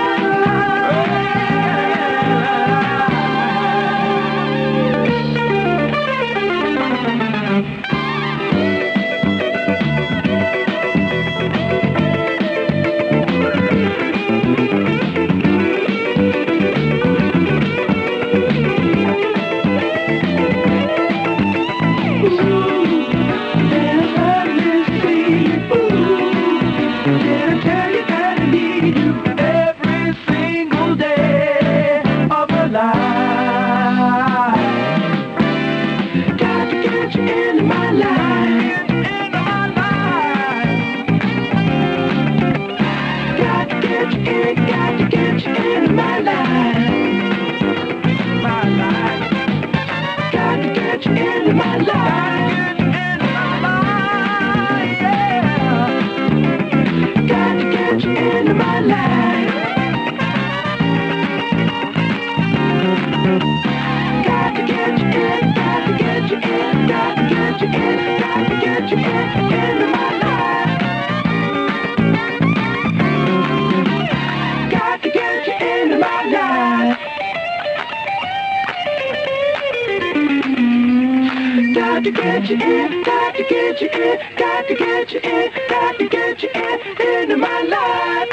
Got to get you in, got to get you in, got to get you in, got to get you in, into my life.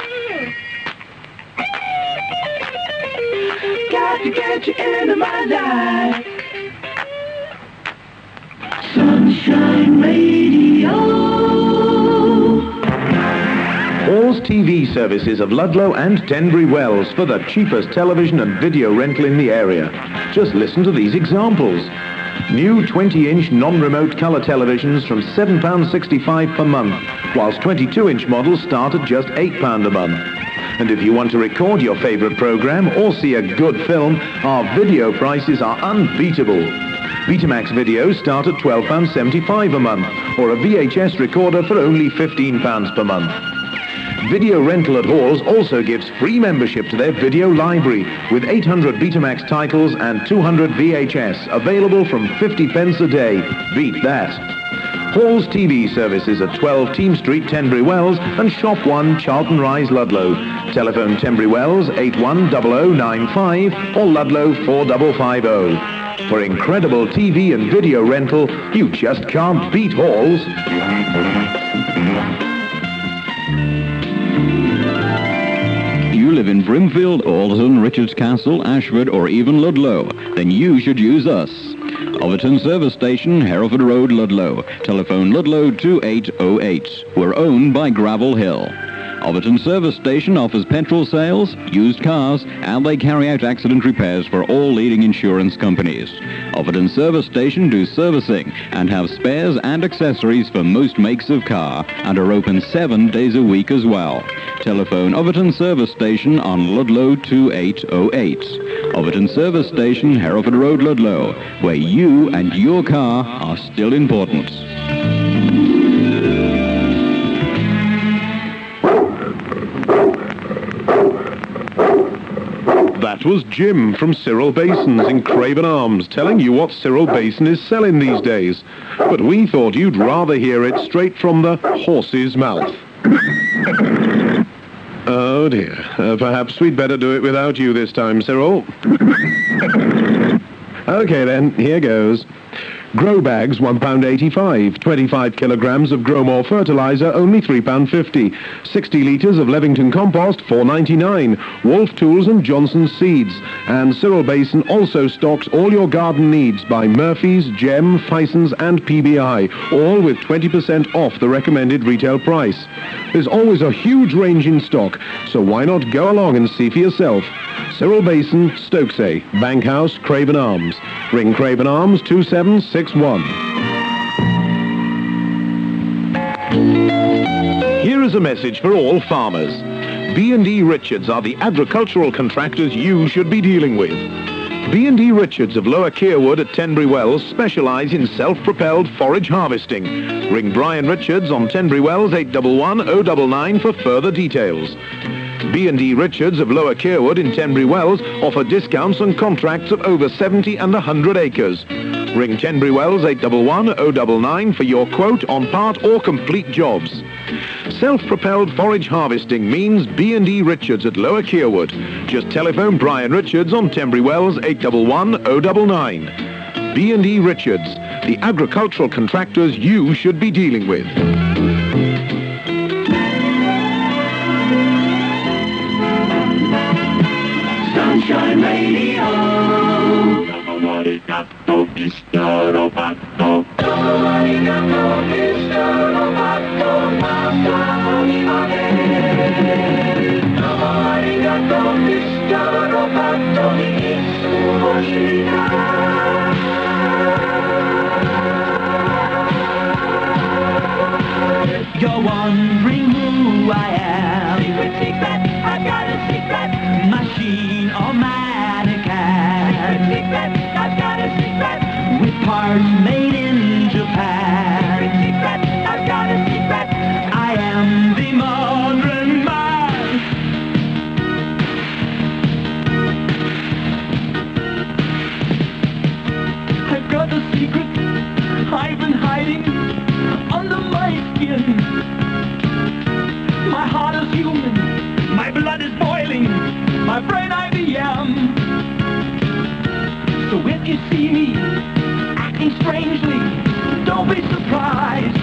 Got to get you into my life. Sunshine Radio. Hall's T V services of Ludlow and Tenbury Wells for the cheapest television and video rental in the area. Just listen to these examples. New twenty-inch non-remote colour televisions from seven pounds sixty-five per month, whilst twenty-two inch models start at just eight pounds a month. And if you want to record your favorite program or see a good film, our video prices are unbeatable. Betamax videos start at twelve pounds seventy-five a month, or a V H S recorder for only fifteen pounds per month. Video Rental at Halls also gives free membership to their video library with eight hundred Betamax titles and two hundred V H S available from fifty pence a day. Beat that. Halls T V services at twelve Team Street, Tenbury Wells, and Shop one, Charlton Rise, Ludlow. Telephone Tenbury Wells eight one zero zero nine five or Ludlow four five five zero. For incredible T V and video rental, you just can't beat Halls. You live in Brimfield, Alderton, Richards Castle, Ashford, or even Ludlow, then you should use us. Overton Service Station, Hereford Road, Ludlow. Telephone Ludlow two eight zero eight. We're owned by Gravel Hill. Overton Service Station offers petrol sales, used cars, and they carry out accident repairs for all leading insurance companies. Overton Service Station do servicing and have spares and accessories for most makes of car and are open seven days a week as well. Telephone Overton Service Station on Ludlow two eight zero eight. Overton Service Station, Hereford Road, Ludlow, where you and your car are still important. That was Jim from Cyril Basins in Craven Arms telling you what Cyril Basin is selling these days. But we thought you'd rather hear it straight from the horse's mouth. Oh dear, uh, perhaps we'd better do it without you this time, Cyril. Okay then, here goes. Grow bags, one pound eighty-five. twenty-five kilograms of Growmore fertilizer, only three pounds fifty. sixty litres of Levington compost, four ninety-nine. Wolf Tools and Johnson Seeds. And Cyril Basin also stocks all your garden needs by Murphy's, Gem, Fison's and P B I, all with twenty percent off the recommended retail price. There's always a huge range in stock, so why not go along and see for yourself. Cyril Basin, Stokesay, Bankhouse, Craven Arms. Ring Craven Arms two seven six one. Here is a message for all farmers. B and D Richards are the agricultural contractors you should be dealing with. B and D Richards of Lower Kearwood at Tenbury Wells specialise in self-propelled forage harvesting. Ring Brian Richards on Tenbury Wells eight one one zero nine nine for further details. B and D Richards of Lower Kearwood in Tenbury Wells offer discounts on contracts of over seventy and one hundred acres. Ring Tenbury Wells eight one one zero nine nine for your quote on part or complete jobs. Self-propelled forage harvesting means B and D Richards at Lower Kearwood. Just telephone Brian Richards on Tenbury Wells eight one one zero nine nine. B and D Richards, the agricultural contractors you should be dealing with. Sunshine Radio. You're wondering who I am. Secret, secret, I've got a secret. Machine or mannequin. Secret, secret, I've got a secret. With parts made in Japan. Secret, secret, I've got a secret. I am the modern man. I've got a secret I've been hiding under my skin. My heart is human, my blood is boiling, my brain I B M. So if you see me acting strangely, don't be surprised.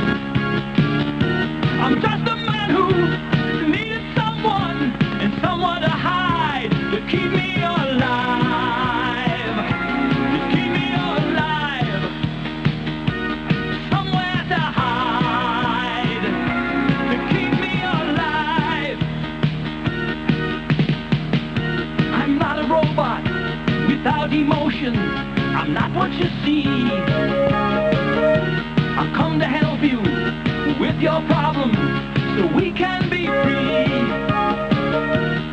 I'm just a man who needed someone and someone to hide, to keep me alive, to keep me alive, somewhere to hide, to keep me alive. I'm not a robot without emotions, I'm not what you see. I've come to help you with your problems so we can be free.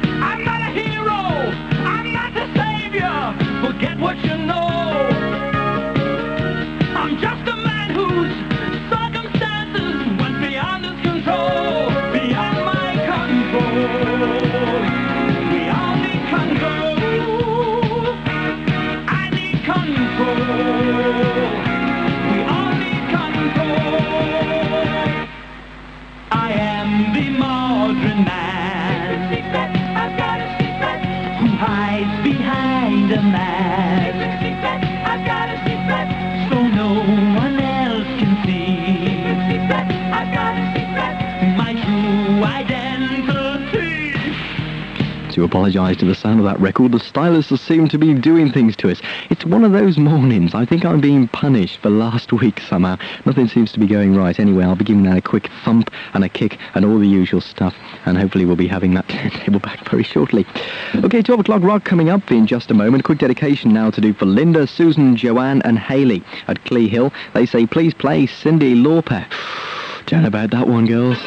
to apologise to the sound of that record. The stylists seem to be doing things to us. It's one of those mornings. I think I'm being punished for last week somehow. Nothing seems to be going right. Anyway, I'll be giving that a quick thump and a kick and all the usual stuff. And hopefully we'll be having that table back very shortly. OK, twelve o'clock rock coming up in just a moment. Quick dedication now to do for Linda, Susan, Joanne and Hayley at Clee Hill. They say, please play Cyndi Lauper. Don't know about that one, girls.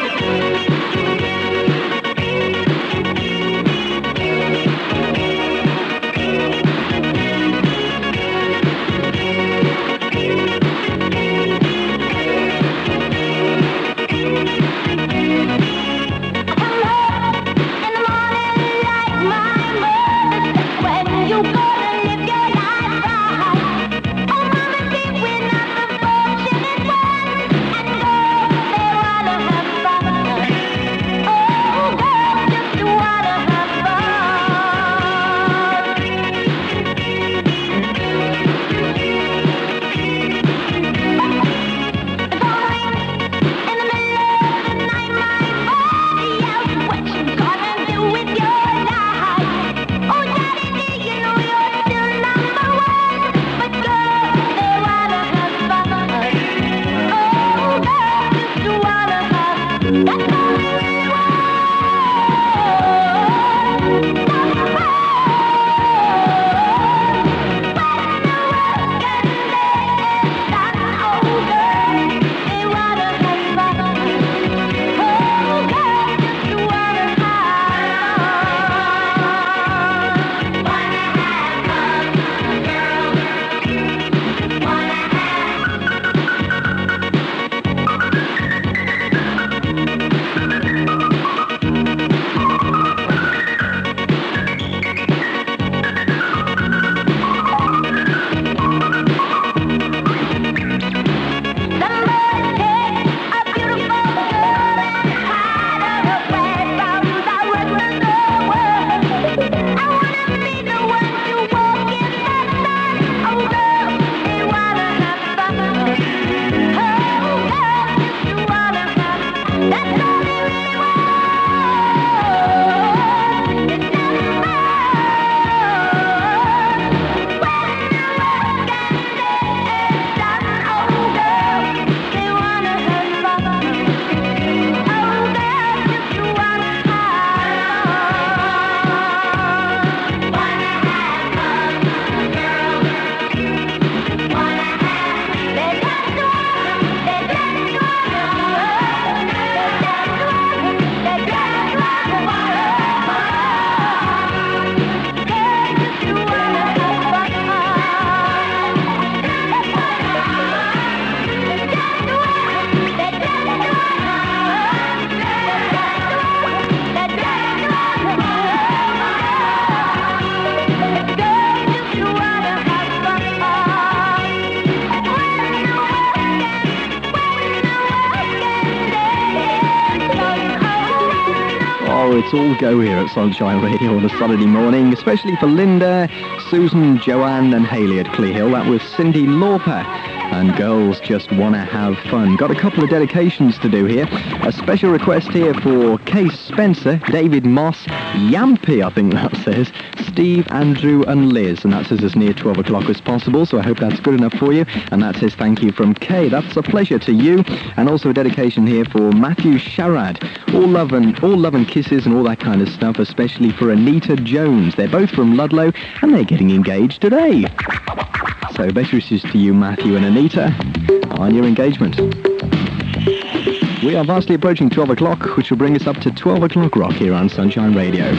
It's all go here at Sunshine Radio on a Saturday morning, especially for Linda, Susan, Joanne and Hayley at Clee Hill. That was Cyndi Lauper. And girls just want to have fun. Got a couple of dedications to do here. A special request here for Case Spencer, David Moss, Yampy, I think that says, Steve, Andrew and Liz. And that says as near twelve o'clock as possible, so I hope that's good enough for you. And that says thank you from Kay. That's a pleasure to you. And also a dedication here for Matthew Sharad. All love and all love and kisses and all that kind of stuff, especially for Anita Jones. They're both from Ludlow and they're getting engaged today. So best wishes to you, Matthew and Anita, on your engagement. We are vastly approaching twelve o'clock, which will bring us up to twelve o'clock rock here on Sunshine Radio.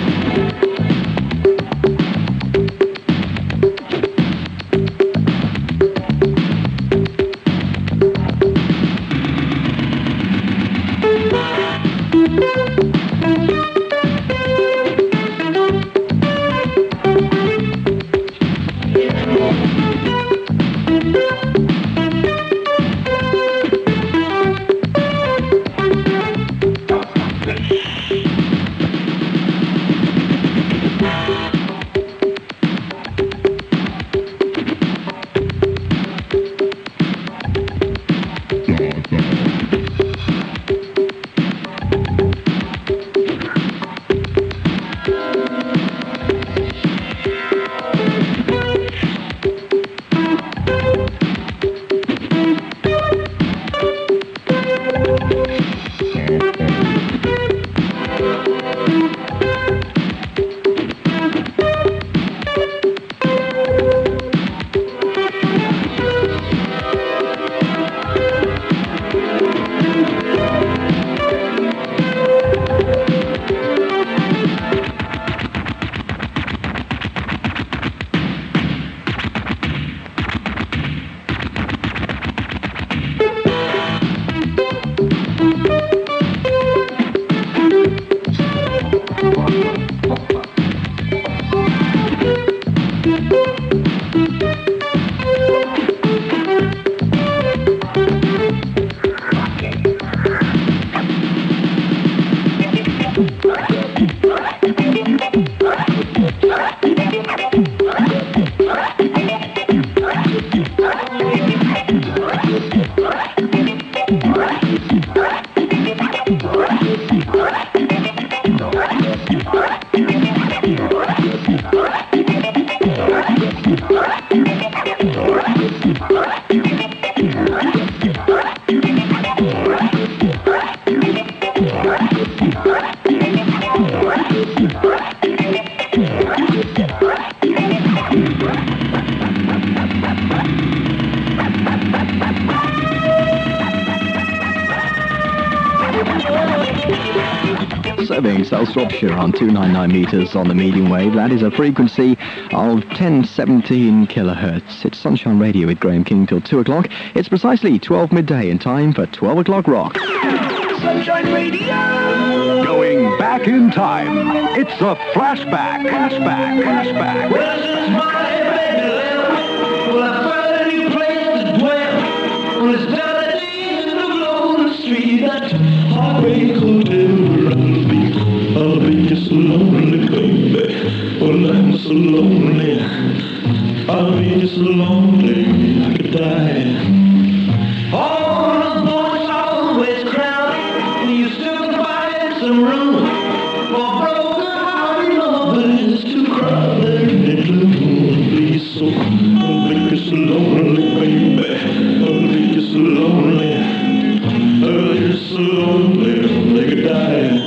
Serving South Shropshire on two ninety-nine metres on the medium wave. That is a frequency of ten seventeen kilohertz. It's Sunshine Radio with Graham King till two o'clock. It's precisely twelve midday in time for twelve o'clock rock. Sunshine Radio! Going back in time. It's a flashback, flashback, flashback. Well, since my baby left, well, I found a new place to dwell. Well, it's down the days in the lonely street, that heartbreak hotel. I'll be just lonely, baby. Well, I'm so lonely. I'll be just lonely, I could die. All the boys always crowded, and you still can find some room for broken-hearted lovers to cry and gloom. I'll be so, I'll be just lonely, baby. I'll be just lonely. I'll be just lonely, I could die.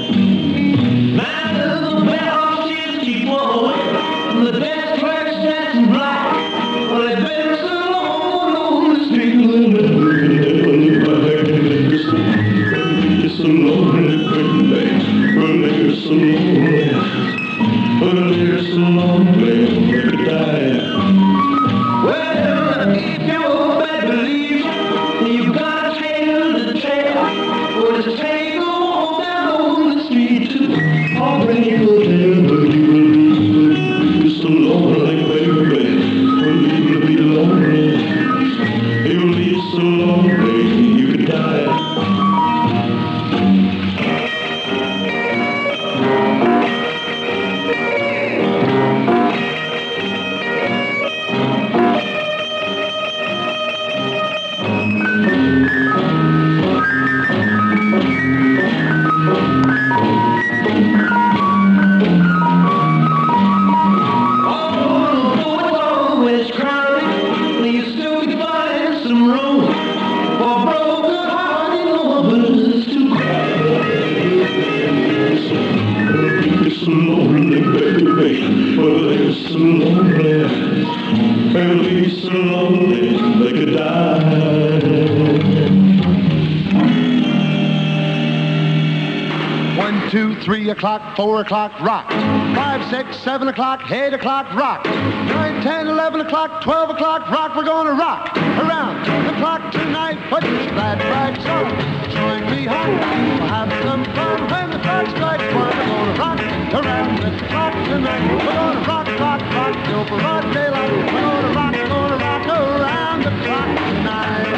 Three o'clock, four o'clock, rock. Five, six, seven o'clock, eight o'clock, rock. Nine, ten, eleven o'clock, twelve o'clock, rock. We're gonna rock around the clock tonight. Put your glad rags on, join me home. We'll have some fun when the clock strikes one. We're gonna rock around the clock tonight. We're gonna rock, rock, rock till broad daylight. We're gonna rock, gonna rock around the clock tonight.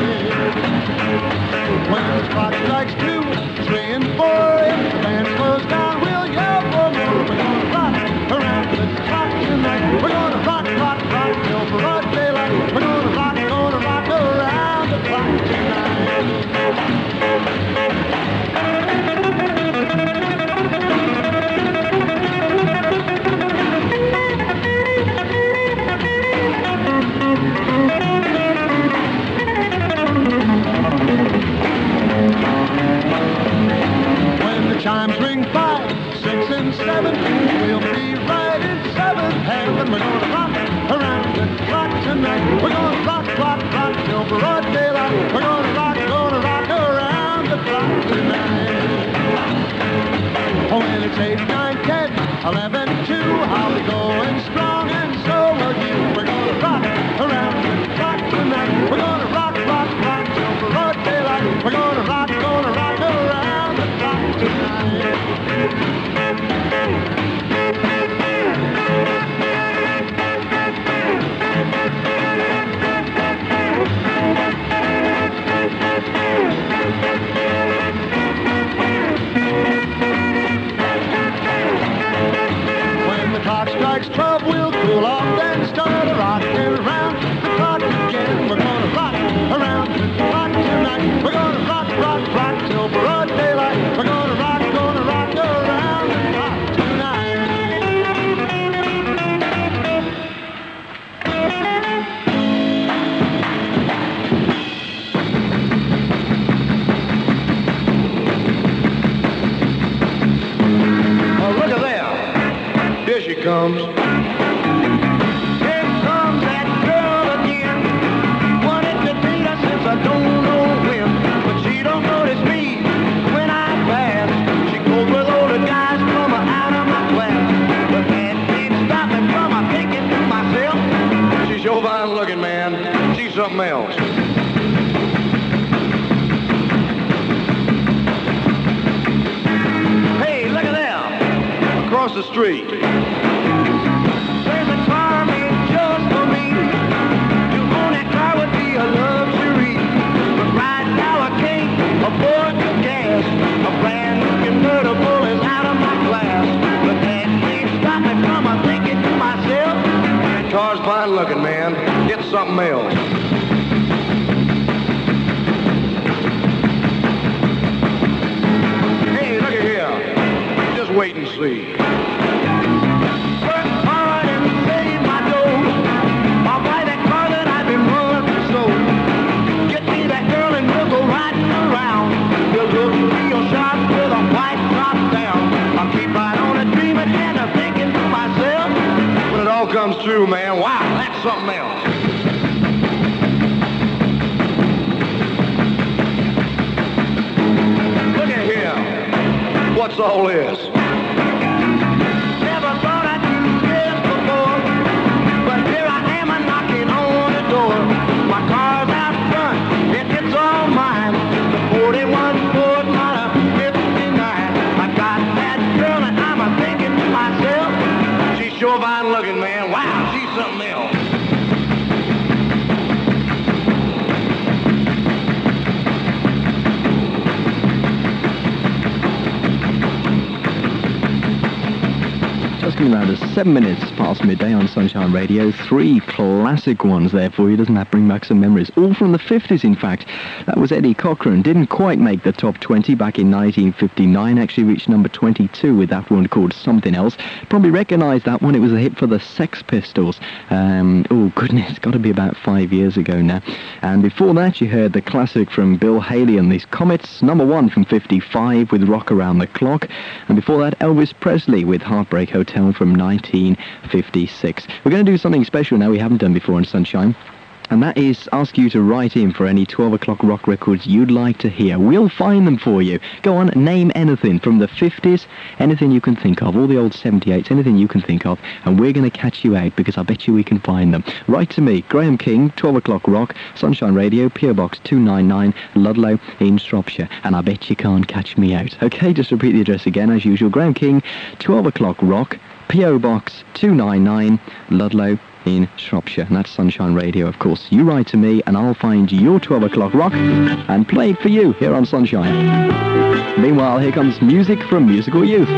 When the clock strikes two, three, and four, if the band slows down, we'll yell for more. We're gonna rock around the clock tonight. We're gonna rock, rock, rock till broad daylight. We're gonna rock, gonna rock around the clock tonight. Chimes ring five, six, and seven. We'll be right in seventh heaven. We're gonna rock around the clock tonight. We're gonna rock, rock, rock till broad daylight. We're gonna rock, gonna rock around the clock tonight. Oh, when it's eight, nine, ten, eleven, two, I'll be going strong, and so will you. We're gonna rock around the clock tonight. We're gonna rock, rock, rock till broad daylight. We're gonna rock, gonna rock around the clock tonight. strikes twelve, we'll cool off, then start a rockin' around the clock again. We're gonna rock around the clock tonight. We're gonna rock, rock, rock till broad daylight. We're gonna rock, gonna rock around the clock tonight. Oh, look at there. Here she comes. Here comes that girl again. Wanted to date her since I don't know when. But she don't notice me when I pass. She goes with all the guys from out of my class. But that can't stop me from my thinking to myself. She's sure fine looking, man. She's something else. Hey, look at there. Across the street. There's a car made just for me. To own that car would be a luxury. But right now I can't afford the gas. A brand new convertible is out of my class. But that can't stop me from my thinking to myself. That car's fine looking, man. It's something else. Hey, look at here. Just wait and see. Work hard and save my dough. I'll buy that car that I've been running so. Get me that girl and we'll go riding around. We'll look real sharp with a white top down. I'll keep right on a dreaming and a thinking to myself. When it all comes true, man, wow, that's something else. Look at here. What's all this? Never thought I'd do this before, but here I am a knocking on the door. My car's out front, and it's all mine. The forty-one Ford, not a fifty-nine. I got that girl and I'm a thinking to myself. She's sure fine looking, man. Wow, she's something else. Just coming around to seven minutes past midday on Sunshine Radio. Three classic ones there for you. Doesn't that bring back some memories? All from the fifties, in fact. That was Eddie Cochran. Didn't quite make the top twenty back in nineteen fifty-nine. Actually reached number twenty-two with that one called Something Else. Probably recognised that one. It was a hit for the Sex Pistols. Um, oh, goodness. It's got to be about five years ago now. And before that, you heard the classic from Bill Haley and these Comets. Number one from fifty-five with Rock Around the Clock. And before that, Elvis Presley with Heartbreak Hotel from nineteen fifty-six. We're going to do something special now we haven't done before on Sunshine. And that is ask you to write in for any twelve o'clock rock records you'd like to hear. We'll find them for you. Go on, name anything from the fifties, anything you can think of, all the old seventy-eights, anything you can think of, and we're going to catch you out because I bet you we can find them. Write to me, Graham King, twelve o'clock rock, Sunshine Radio, P O Box two ninety-nine, Ludlow in Shropshire, and I bet you can't catch me out. Okay, just repeat the address again as usual. Graham King, twelve o'clock rock, P O Box two ninety-nine, Ludlow in Shropshire. And that's Sunshine Radio, of course. You write to me and I'll find your twelve o'clock rock and play it for you here on Sunshine. Meanwhile, here comes music from Musical Youth.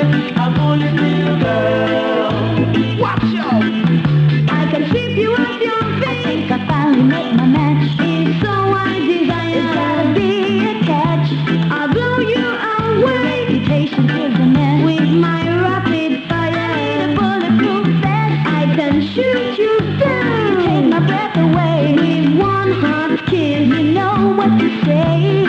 I can sweep you up your day.